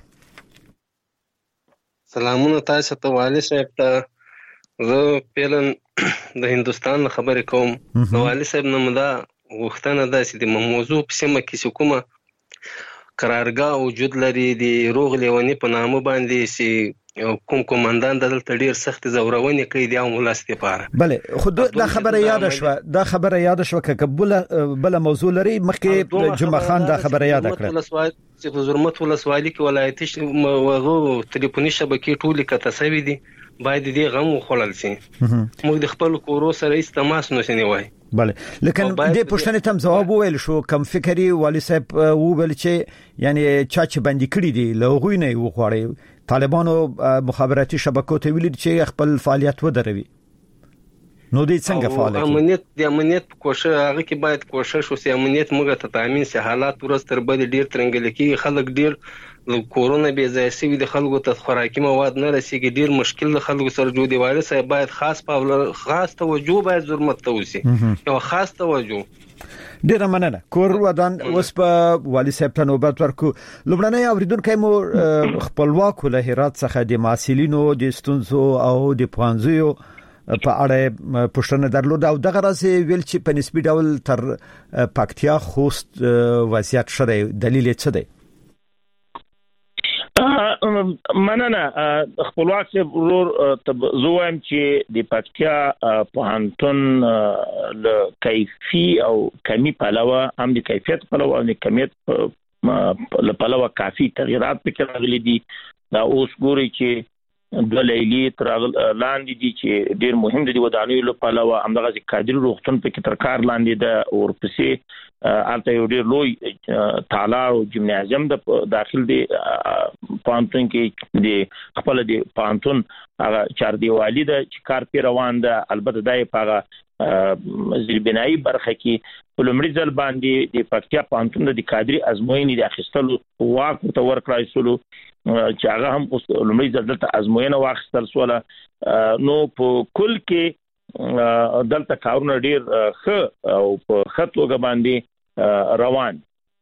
سلامونه تاسو ته والي صاحب ته. زه پیلن د هندستان خبرې کوم. نو والي صاحب نه مدا وختنه ده چې د موضوع په سیمه کې کومه قرارګاه وجود لري د روغ لیونی په نامه باندې چې کوم کومندان دلته ډیر سخت زورونې کوي د امولست لپاره. بله خو دا خبره یاد شوه دا خبره یاد شوه که بل بل موضوع لري مخکې جمعه خان دا خبره یاد کړه چې زرمت ولسوالۍ کې ولایتي وغو ټلیفوني شبکې ټولې کتسوي دي باید دې غم وخوړل شي. موږ د خپل کورو سره هیڅ تماس نشو وای. بله لیکن دې پښتنې تم جواب ویل شو کم فکرې والي صاحب وویل چې یعنی چا چې باندې کړی دی له غوی نه وخوړی طالبانو مخابراتي شبکو ته ویل چې خپل فعالیت ودروي. نو دې څنګه فعال دي؟ امنیت د امنیت کوشش هغه کې باید کوشش وشي امنیت موږ ته تامین سي حالات ورځ تر بل ډیر ترنګل کې خلک ډیر کورونا به ځای سوي د خلکو ته خوراکي مواد نه رسیږي ډیر مشکل د خلکو سره جوړ دی. والي صاحب باید خاص په خاص توجه باید ضرورت توسي یو خاص توجه. ډیر مننه. کور ودان. اوس په والي صاحب ته نوبت ورکو. لومړنۍ اوریدونکو مو خپلواک له هرات څخه د محصلینو د ستونزو او د پوهنځیو په اړه پوښتنه درلوده او دغه راځي ویل چې په نسبی ډول تر پکتیا خوست وضعیت شری دلیل څه دی؟ مننه خپلواک صاحب ورور زویم چې د پکتیا پوهنتون له کیفي او کمی پلوه هم د کیفیت پلوه او د کمیت له پلوه کافي تغیرات پکې راغلي دي. دا اوس ګوري چې د لیلی تر لاندې دي چې ډیر مهم دي ودانیو له پلوه همدغه کادر روغتون پکې تر کار لاندې د ورپسې البته یو ډیر لوی تالا او جمنازیم د داخل دی پانتون کې د خپل دی پانتون هغه چار دیوالي د کار پی روان ده. البته دای په زیربنایی برخه کې په لومړي ځل باندې د پکتیا پانتون د کادري ازموینې د اخیستلو واک ته ورکړای شو چې هغه هم اوس لومړي ځل دلته ازموینه واخیستل سوله. نو په کل کې دلته کارونه ډیر ښه او په ښه توګه باندې روان.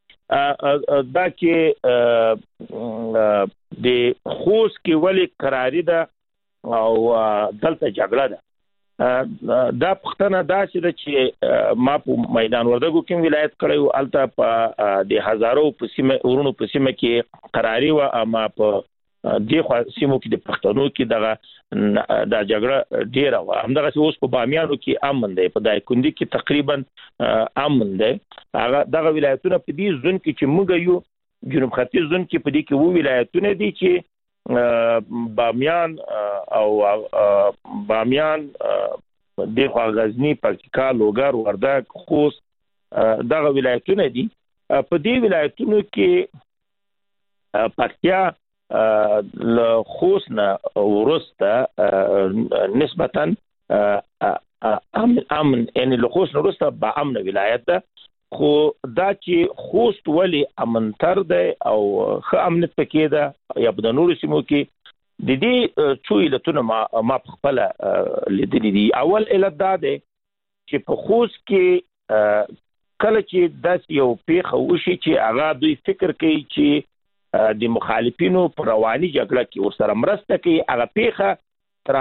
دا چې د خوست کې ولې قراری ده او دلته جګړه ده، دا پښتنه داسې ده چې ما په میدان وردګو کې ولایت کړی و، الته په د هزارو په سیمه ورونو په سیمه کې قراری و، اما په د خو سیمو کې د پښتنو کې دغه د جګړه ډیره و. همدغه اوس په بامیانو کې امن دی، په دایکندي کې تقریبا امن دی. هغه دغه ولایتونه په دې ځون کې چې موږ یو جنوب ختیځ ځون کې په دې کې وو ولایتونه دي چې بامیان او بامیان د غزنی، پکتیکا، لوګر، وردګ، خوست دغه ولایتونه دي. په دې ولایتونو کې پکتیا له خوست نه ورسته نسبتا امن امن یعنی له خوست نه ورسته با امن ولایت ده. خو دا چې خوست ولی امنتر دی او ښه امنیت پکې ده یا په نورو سیمو کې د دې څو علتونه ما ما خپل لیدلي دي. اول علت دا دی چې په خوست کې کله چې داس یو پیښه وشي چې هغه دوی فکر کوي چې د مخالفینو پر رواني جګړه کې ورسره مرسته کوي، هغه پیښه تر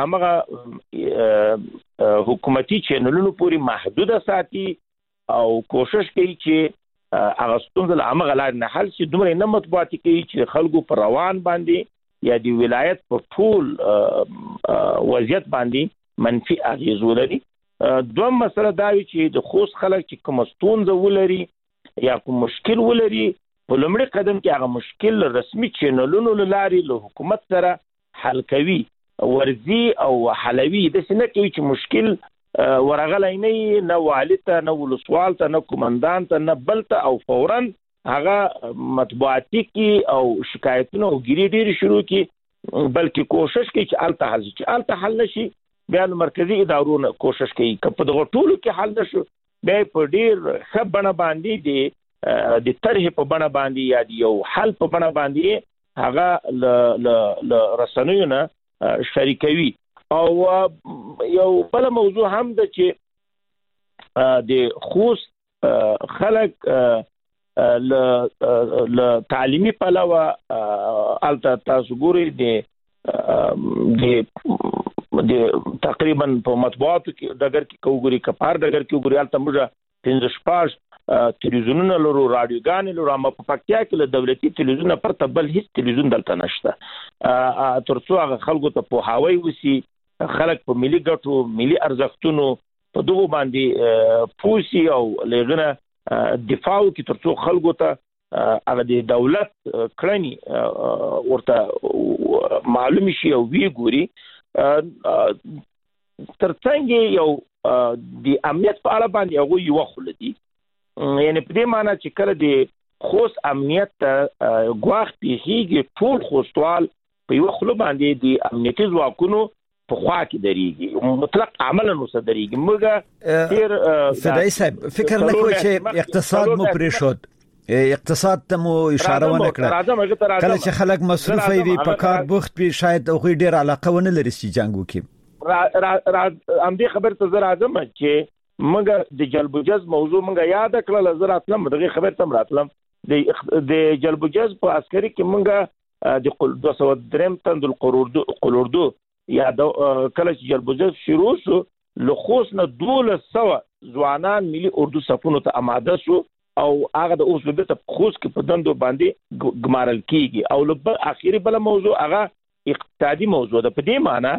هغه حکومتي چینلونو پورې محدوده ساتي او کوشش کوي چې هغه ستونزه له هغه لارې نه حل شي. دومره نه مطبوعاتي کوي چې خلکو پر روان باندې یا د ولایت په ټول وضعیت باندې منفي اغیز ولري. دوم مسله دا وي چې د خوست خلک چې کوم ستونزه ولري یا کوم مشکل ولري، په لومړي قدم کې هغه مشکل رسمي چینلونو له لارې له حکومت سره حل کوي، ورزي او حلوي. د سینه کوي چې مشکل ورغلی نه نه والي ته نه ولسوال ته نه کومندان ته نه بل ته او فورا هغه مطبوعاتي کې او شکایتونه او ګیري ډېرې شروع کی، بلکې کوشش کوي چې الته حل شي. الته حل نشي بیا مرکزي ادارو نه کوشش کوي که په دغه ټولو کې حل نشو بیا په ډېر ښه بڼه باندې د د طرحې په بڼه باندې یا د یو حل په بڼه باندې هغه له رسنیو نه شریکوي. او یو بل موضوع هم ده چې د خوست خلک له تعلیمي پلوه الته تاسو ګورئ د تقریبا په مطبوعاتو کې ډګر کې کوګوري کپار ډګر کې وګوري الته موږ پنځه شپږ تلویزیونونه لرو، رادیوګانې لرو، اما په پکتیا کې له دولتي تلویزیون پرته بل هیڅ تلویزیون دلته نشته. ترڅو هغه خلکو ته پوهاوی وسی، خلک په ملي ګټو ملي ارزښتونو په دغه باندې پوسی او لغنه دفاع کوي، ترڅو خلکو ته هغه د دولت کړنی ورته معلوم شي او وی ګوري. ترڅنګ یو د امنیت په اړه باندې هغه یو خلدي، یعنی په دې معنی چې کله د خوست امنیت ته غواخ پیږي ټول خوستوال په یو خلو باندې د امنیتي ځواکونو په خوا کې درېږي، مطلق عملا نو صدرېږي. موږ تیر فدای صاحب فکر نه کوي چې اقتصاد مو پرې شود، اقتصاد ته مو اشاره ونه کړه، کله چې خلک مصروف وي په کار بوخت وي شاید هغه ډیر علاقه ونه لري چې جنگو کې. ام دې خبر ته زه راځم چې موږ د جلب جذب موضوع موږ یاد کړل، زه راتلم دغه خبر ته راتلم د جلب جذب په عسکري کې موږ د دوه سوه درې تند القروردو قلوردو یا کله چې جلب جذب شروع شو له خوست نه دولس سوه ځوانان ملي اردو صفونو ته آماده شو او هغه د اوس د خوست کې په دندو باندې ګمارل کیږي. او لبل اخیری بل موضوع هغه اقتصادي موضوع ده، په دې معنی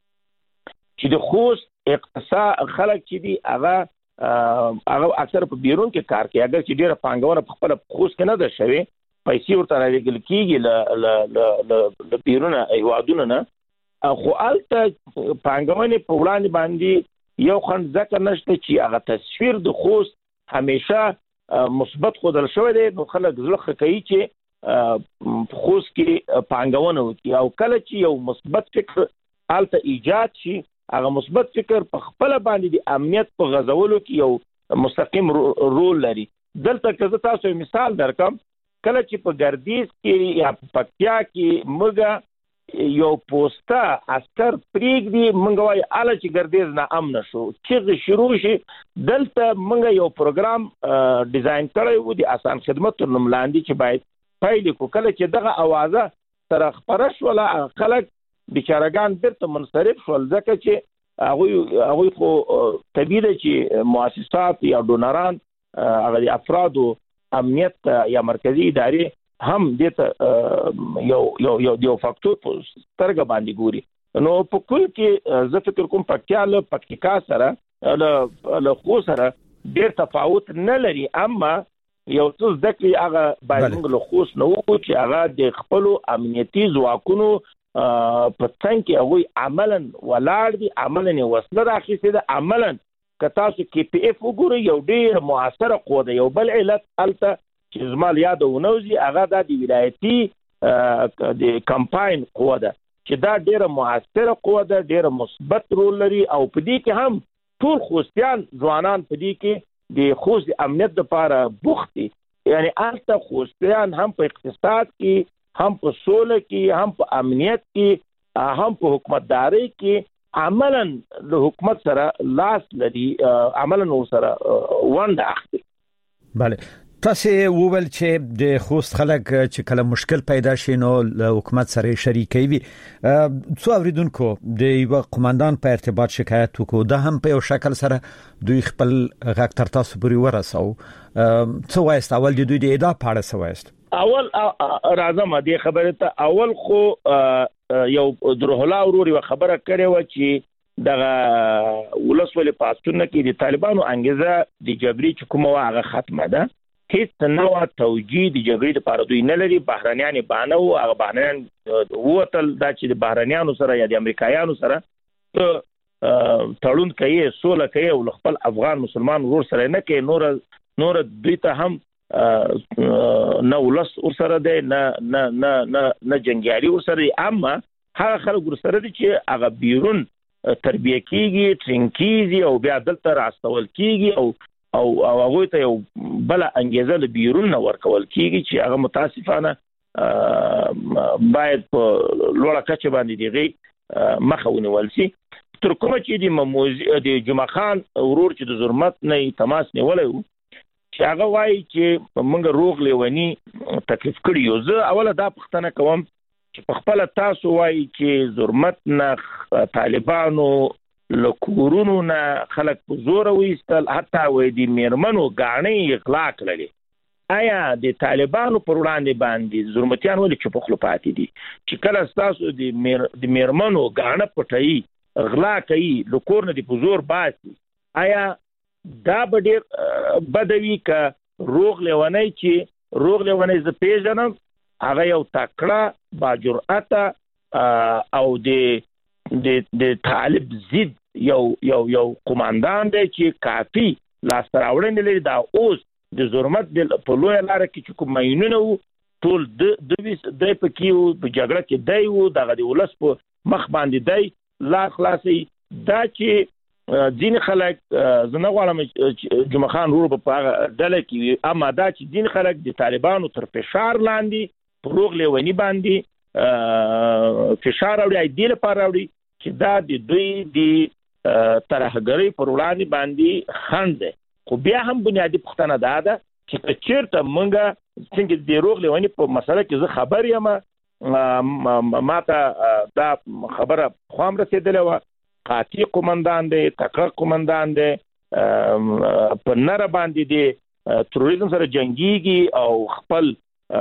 چې د خوست اقتصاد خلک چې دي هغه هغه اکثر په بیرون کې کار کوي، اگر چې ډیره پانګونه په خپل خوست کې نه ده شوی، پیسې ورته راغلي کیږي ل ل بیرون ایوادونه نه، خو الته پانګونه په وړاندې باندې یو خند ذکر نشته چې هغه تصویر د خوست همیشه مثبت خودل شوی دی. نو خلک زړه کوي چې خوست کې پانګونه وکړي، او کله چې یو مثبت فکر الته ایجاد شي، هغه مثبت فکر په خپل باندې د امنیت په غزولو کې یو مستقیم رول لري. دلته که زه تاسو مثال درکم، کله چې په ګردیز کې یا په پکتیا کې موږ یو پوسټه عسكر پریږدي، موږ وایي اله چې ګردیز نه امن شو، چې شروع شي دلته موږ یو پروګرام ډیزاین کړی و د آسان خدمت تر نوم لاندې چې باید پیل کو. کله چې دغه اوازه سره خپره شوله، خلک بیچارهګان بیرته منصرف شول، ځکه چې هغوی هغوی خو طبیعي ده چې مؤسسات یا ډونران هغه د افرادو امنیت یا مرکزی ادارې هم دې یو یو یو یو فاکتور په سترګه باندې ګوري. نو په کل کې زه فکر کوم پکتیا له پکتیکا سره له خو سره ډېر تفاوت نه لري، اما یو څه زده کړي هغه باید موږ له خوست نه وکړو چې هغه د خپلو امنیتي ځواکونو په څنګ کې هغوی عملا ولاړ دي، عملا یې وسله راخیستې ده. عملا که تاسو کې پی اف وګورئ، یو ډېر مؤثره قوه ده. یو بل علت هلته چې زما یاد ونوځي هغه دا د ولایتي د کمپاین قوه ده، چې دا ډېره مؤثره قوه ده، ډېره مثبت رول لري. او په دې کې هم ټول خوستیان ځوانان په دې کې د خوست د امنیت لپاره بوخت دي. یعنی هلته خوستیان هم په اقتصاد کې، هم په سوله کې، هم په امنیت کې، هم په حکومتداري کې عملا له حکومت سره لاس لري، عملا سره ونډه اخلي. بله، تاسو وویل چې د خوست خلک چې کله مشکل پیدا شي نو له حکومت سره شریکي وي. څو اوریدونکو د یو قومندان په ارتباط شکایت وکړو، دا هم په یو شکل سره دوی خپل غږ تر تاسو پورې ورسو. څو وایست اول د دوی د ادا پاړه سوایست؟ اول راځم دې خبره ته. اول خو یو درهلا وروري خبره کړې و چې دغه ولسوالۍ پاستونه کې د طالبانو انګیزه د جبري چې کومه هغه ختمه ده، هیڅ نوع توجیه د جګړې لپاره دوی نه لري. بهرانيان باندې او هغه بهرانيان ووتل دا چې د بهرانيانو سره یا د امریکایانو سره تړون کوي، سوله کوي، او خپل افغان مسلمان ورور سره نه کوي. نور نور دوی ته هم نه ولس ور سره دی، نه نه نه نه جنگیالي ور سره. اما هغه خلک ور سره دي چې هغه بیرون تربیه کیږي، ټرینکیږي، او بیا دلته راستول کیږي، او او هغه ته یو بل انګیزه له بیرون نه ورکول کیږي چې هغه متاسفانه باید په لوړه کچه باندې دیږي مخه ونیول شي. تر کومه چې د مموزي د جمعه خان ورور چې د ظلمت نه تماس نیولای وو، چې هغه وایي چې موږ روغ لیونی تکلیف کړی یو. زه اوله دا پوښتنه کوم چې په خپل تاسو وایي چې ظلمت نه طالبانو له کورونو نه خلک په زور وایستل، حتی وایي د میرمنو غاڼې اغلا کړلې. آیا د طالبانو پر وړاندې باندې ظلمتيان ولې چوپ خلو پاتې دي چې کله تاسو د میر د میرمنو غاڼه پټي اغلا کوي، له کور نه د په زور باسي؟ آیا دا به ډېر بدوي که روغ لیونی چې روغ لیونی زه پیژنم هغه یو تکړه باجرأته او د د د طالب ضد یو یو یو قوماندان دی چې کافي لاسته راوړنې لري. دا اوس د ظلمت په لویه لاره کې چې کوم ماینونه وو ټول د دوی د پکې وو، په جګړه کې دی وو، دغه د ولس په مخ باندې دی لا خلاصي. دا چې ځین خلک زه نه غواړم جمعه خان ورور په هغه ډله کې وي، اما دا چې ځین خلک د طالبانو تر فشار لاندې په روغ لیوني باندې فشار راوړي، دې لپاره راوړي چې دا د دوی د ترهګرۍ پر وړاندې باندې خنډ دی. خو بیا هم بنیادي پوښتنه دا ده چې چېرته موږ څنګه د روغ لیوني په مسله کې زه خبر یم، ما ته دا خبره خو هم رسېدلې وه، قاطع قومندان دی، تکړه قومندان دی، په نره باندې دی تروریزم سره جنگيږي او خپل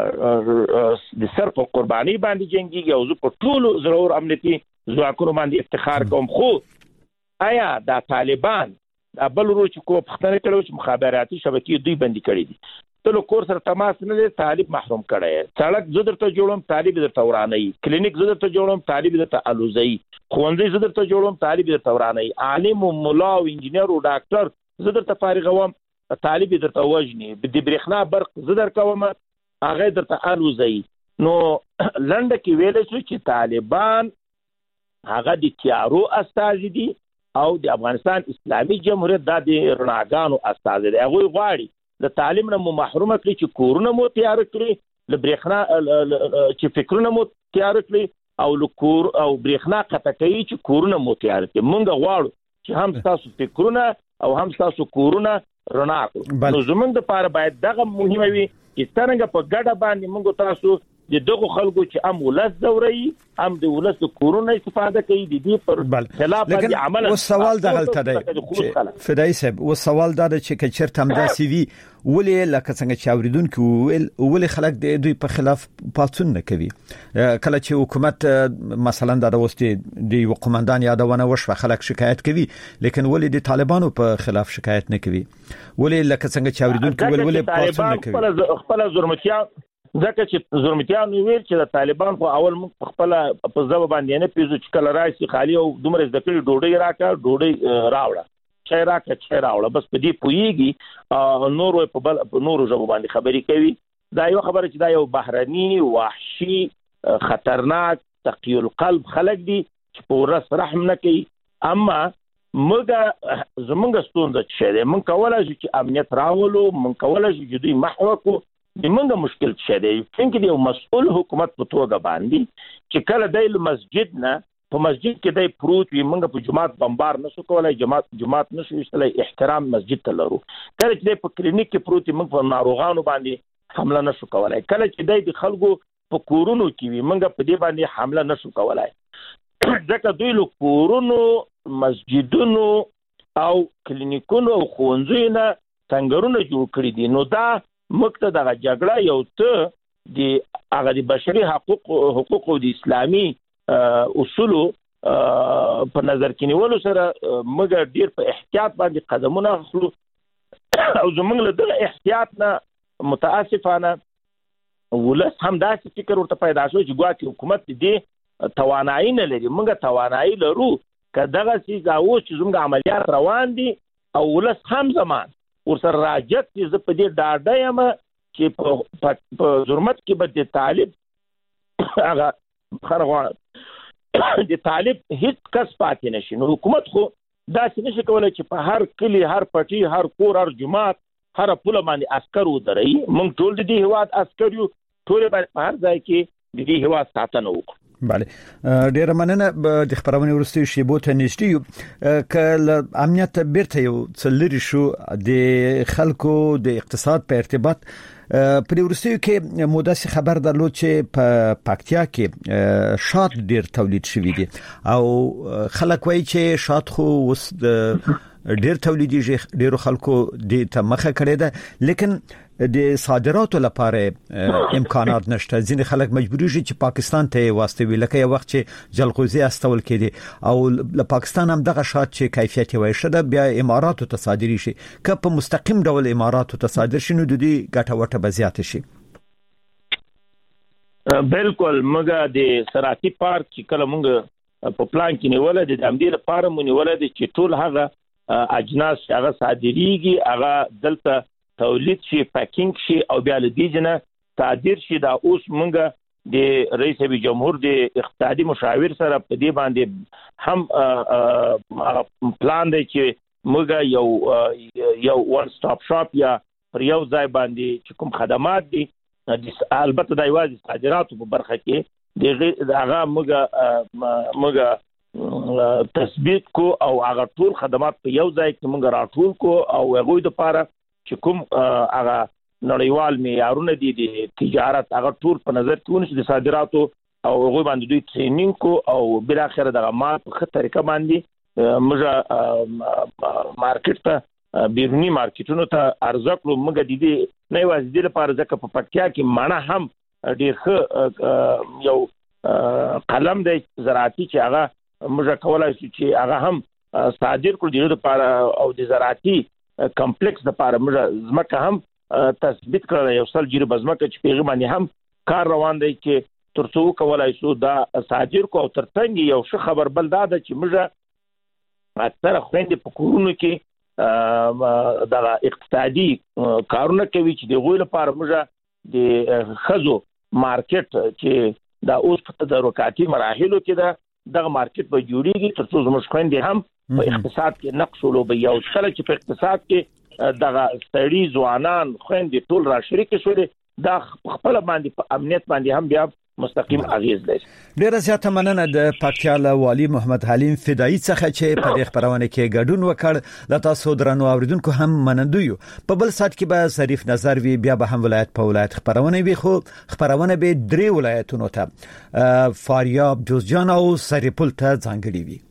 د سر په قرباني باندې جنگيږي او زه په ټولو ضرور امنیتي ځواکونو باندې افتخار کوم. خو آیا دا طالبان بل ورو چې کو پښتنه کړو چې مخابراتي شبکې دوی بندي کړې دي، ته له کور سره تماس نه لري، طالب محروم کړي، سړک زه درته جوړوم طالب درته وراني، کلینیک زه درته جوړوم طالب درته الوزي، ښوونځي زه درته جوړوم طالب درته وراني، عالم او مولا او انجنیر او ډاکټر زه درته فارغوم طالب درته وژني، د برېښنا برق زه درکوم هغه درته الوزي. نو لنډه کې ویل شو چې طالبان هغه د تیارو استازي دي او د افغانستان اسلامي جمهوریت د رڼاګانو استازي دي. هغه غواړي د تعلیم نه محروم کړي چې کورونه مو تیار کړي، ل برېښنا چې فکرونه مو تیار کړي او ل کور او برېښنا قطع کوي چې کورونه مو تیار کړي. موږ غواړو چې هم تاسو فکرونه او هم تاسو کورونه رڼا کړو. نو زموږ لپاره باید دغه مهمه وي چې څنګه په ګډه باندې موږ تاسو د دغه خلکو چې ام ولس دوري ام د ولس کورونه استفاده کوي د دې پر خلاف د عمل. او سوال د هلته دی فدای صاحب، او سوال دا چې کچر تم د سی وی ولې لکه څنګه چې اوریدونکو ولې خلک د دوی په خلاف پاتون نه کوي؟ کله چې حکومت مثلا د وروستي د یو قومندان یادونه وشو خلک شکایت کوي، لیکن ولې د طالبانو په خلاف شکایت نه کوي؟ ولې لکه څنګه چې اوریدونکو ولې پاتون نه کوي؟ خپل ظلمتیا ځکه چې ظلمتیانو ویل چې د طالبان خو اول موږ خپل په ځواب باندې نه پیژو چې کله راشي خالي او دومره ذکر ډوډۍ راکا ډوډۍ راوړه چای راکا چای راوړه بس په دې پویږي نور په بل نور ځواب باندې خبري کوي. دا یو خبره چې دا یو بهرني وحشي خطرناک تقی القلب خلک دي چې په ورس رحم نه کوي. اما موږ زمونږ ستونزه چې موږ کولای شو چې امنیت راولو، موږ کولای شو چې دوی محو کو. د منګه مشکل څه دی څنګه دی یو مسؤل حکومت په توګه باندې چې کله د مسجد نه په مسجد کې د پروت وي منګه په جماعت بمبار نشو کولای، جماعت جماعت نشو استلای احترام مسجد ته لرو. کله چې په کلینیک کې پروت وي منګه په ناروغانو باندې حمله نشو کولای، کله چې د خلکو په کورونو کې وي منګه په دې باندې حمله نشو کولای. ځکه دوی له کورونو، مسجدونو او کلینیکونو او ښوونځیو څنګهونه جوړ کړی دي. نو دا مکته دغه جګړه یو ته د هغه د بشري حقوق حقوق او د اسلامي اصول په نظر کې نیولو سره موږ ډیر په احتیاط باندې قدمونه اخلو او زموږ له دغه احتیاط نه متاسفانه ولس هم داسې فکر ورته پیدا شو چې ګواکې حکومت دې توانایي نه لري. موږ توانایي لرو که دغه څیز او چې زموږ عملیات روان دي او ولس هم زمان ورسره راجت چې زه په دې ډاډه یم چې په ظلمت کې به د طالب هغه خرغواړه د طالب هیڅ کس پاتې نشي. نو حکومت خو داسې نشي کولی چې په هر کلی، هر پټي، هر کور، هر جماعت، هر پوله باندې عسکر ودرئ. موږ ټول د دې هیواد عسکر یو، ټول باید په هر ځای کې د دې هیواد ساتنه وکړو. بله ډیر مننه. د خبرونه ورستي شیبو ته نشټي کله امنیت بیرته یو څلری شو د خلکو د اقتصاد په ارتباط په ورستي کې موداسي خبر درلود چې په پکتیا کې شات ډیر تولید شوی دي او خلک وایي چې شات خو وس ډیر تولیدي ډیرو خلکو د تمخه کړی ده، لیکن د صادراتو لپاره امکانات نشته. ځینې خلک مجبور دي چې پاکستان ته واستوي، لکه یو وخت چې جلغوزي استول کېدي او له پاکستان هم دغه شات چې کیفیت یې وایشه بیا اماراتو ته صادري شي. که په مستقیم ډول اماراتو ته صادر شي نو د دې ګټه وټه به زیات شي. بالکل. موږ د سراتی پارک چې کله موږ په پلان کې نیولې د امدیر لپاره مونږ نیولې چې ټول هغه اجناس هغه صادریږي هغه دلته تولید شي، پاکینګ شي او بیا له دې جنه صادر شي. دا اوس موږ د رئیس جمهور د اقتصادي مشاور سره په دې باندې هم پلان دی چې موږ یو یو ون سټاپ شاپ یا پر یو ځای باندې چې کوم خدمات دي، البته د یوازې صادراتو په برخه کې د هغه موږ موږ تثبیت کو او هغه ټول خدمات په یو ځای کې موږ راټول کو او هغه د لپاره چې کوم هغه نړیوال معیارونه دي د تجارت هغه ټول په نظر کې ونیسي د صادراتو او هغه باندې دوی ټرینینګ کو او بل اخر دغه مال په خطر طریقه باندې موږ مارکیټ ته بیرونی مارکیټونو ته عرضه کړو. موږ د دې نه یوازې د لپاره ځکه په پکتیا کې مڼه هم ډېر ښه یو قلم دی زراعتي چې هغه موږ کولای شو چې هغه هم صادر کړو د لپاره او د زراعتي کمپلیکس لپاره موږ ځمکه هم تثبیت کړل، یو سل جریب ځمکه چې پیغام باندې هم کار روان دی چې ترڅو کولای شو دا صادر کو. او ترڅنګ یو ښه خبر بل دا ده چې موږ اکثره خويندې په کورونو کې د اقتصادي کارونه کوي چې د غوړ لپاره موږ د خزو مارکیټ چې دا اوس په تدارکاتي مراحلو کې ده دغه مارکیټ به جوړیږي ترڅو زموږ خويندې هم په اقتصاد کې نقش ولوبي او څل چې په اقتصاد کې دغه ستړي ځوانان خويندې ټول را شریک شول دا خپل باندې په امنیت باندې هم بیا مستقیم اغیز لري. ډیره زیاته مننه د پکتیا والي محمد حلیم فدایي څخه چې په دې خبرونه کې ګډون وکړ. د تاسو درنو اوریدونکو هم منندو یو. په بل سات کې به ظریف نظر وی بیا به هم ولایت په ولایت خبرونه وی خو خبرونه به درې ولایتونو ته فاریاب، جوزجان او سرپل ته ځانګړي وي.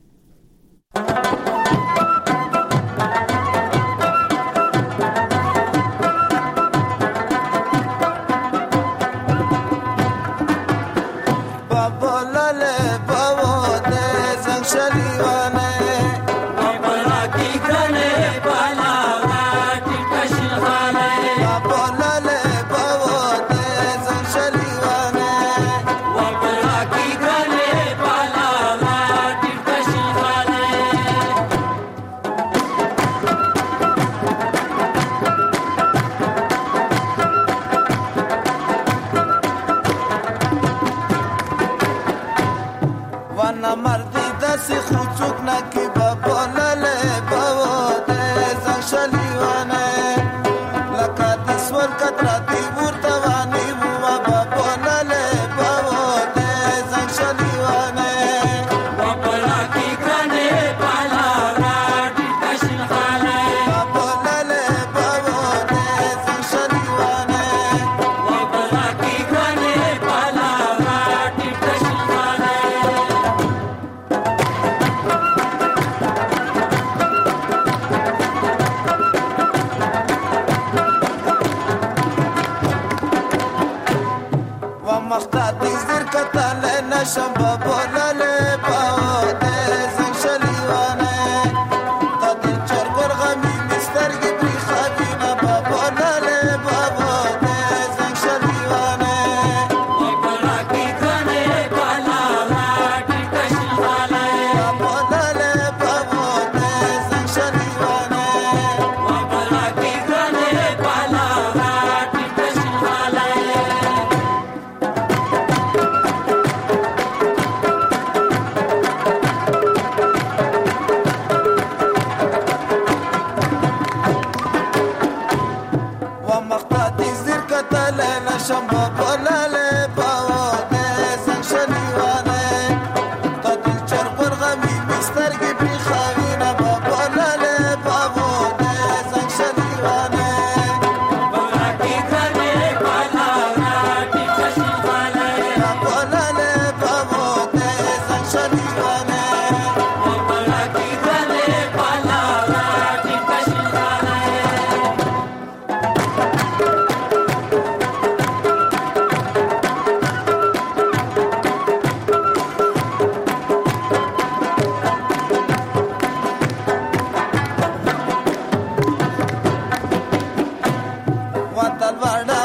وطن ورنا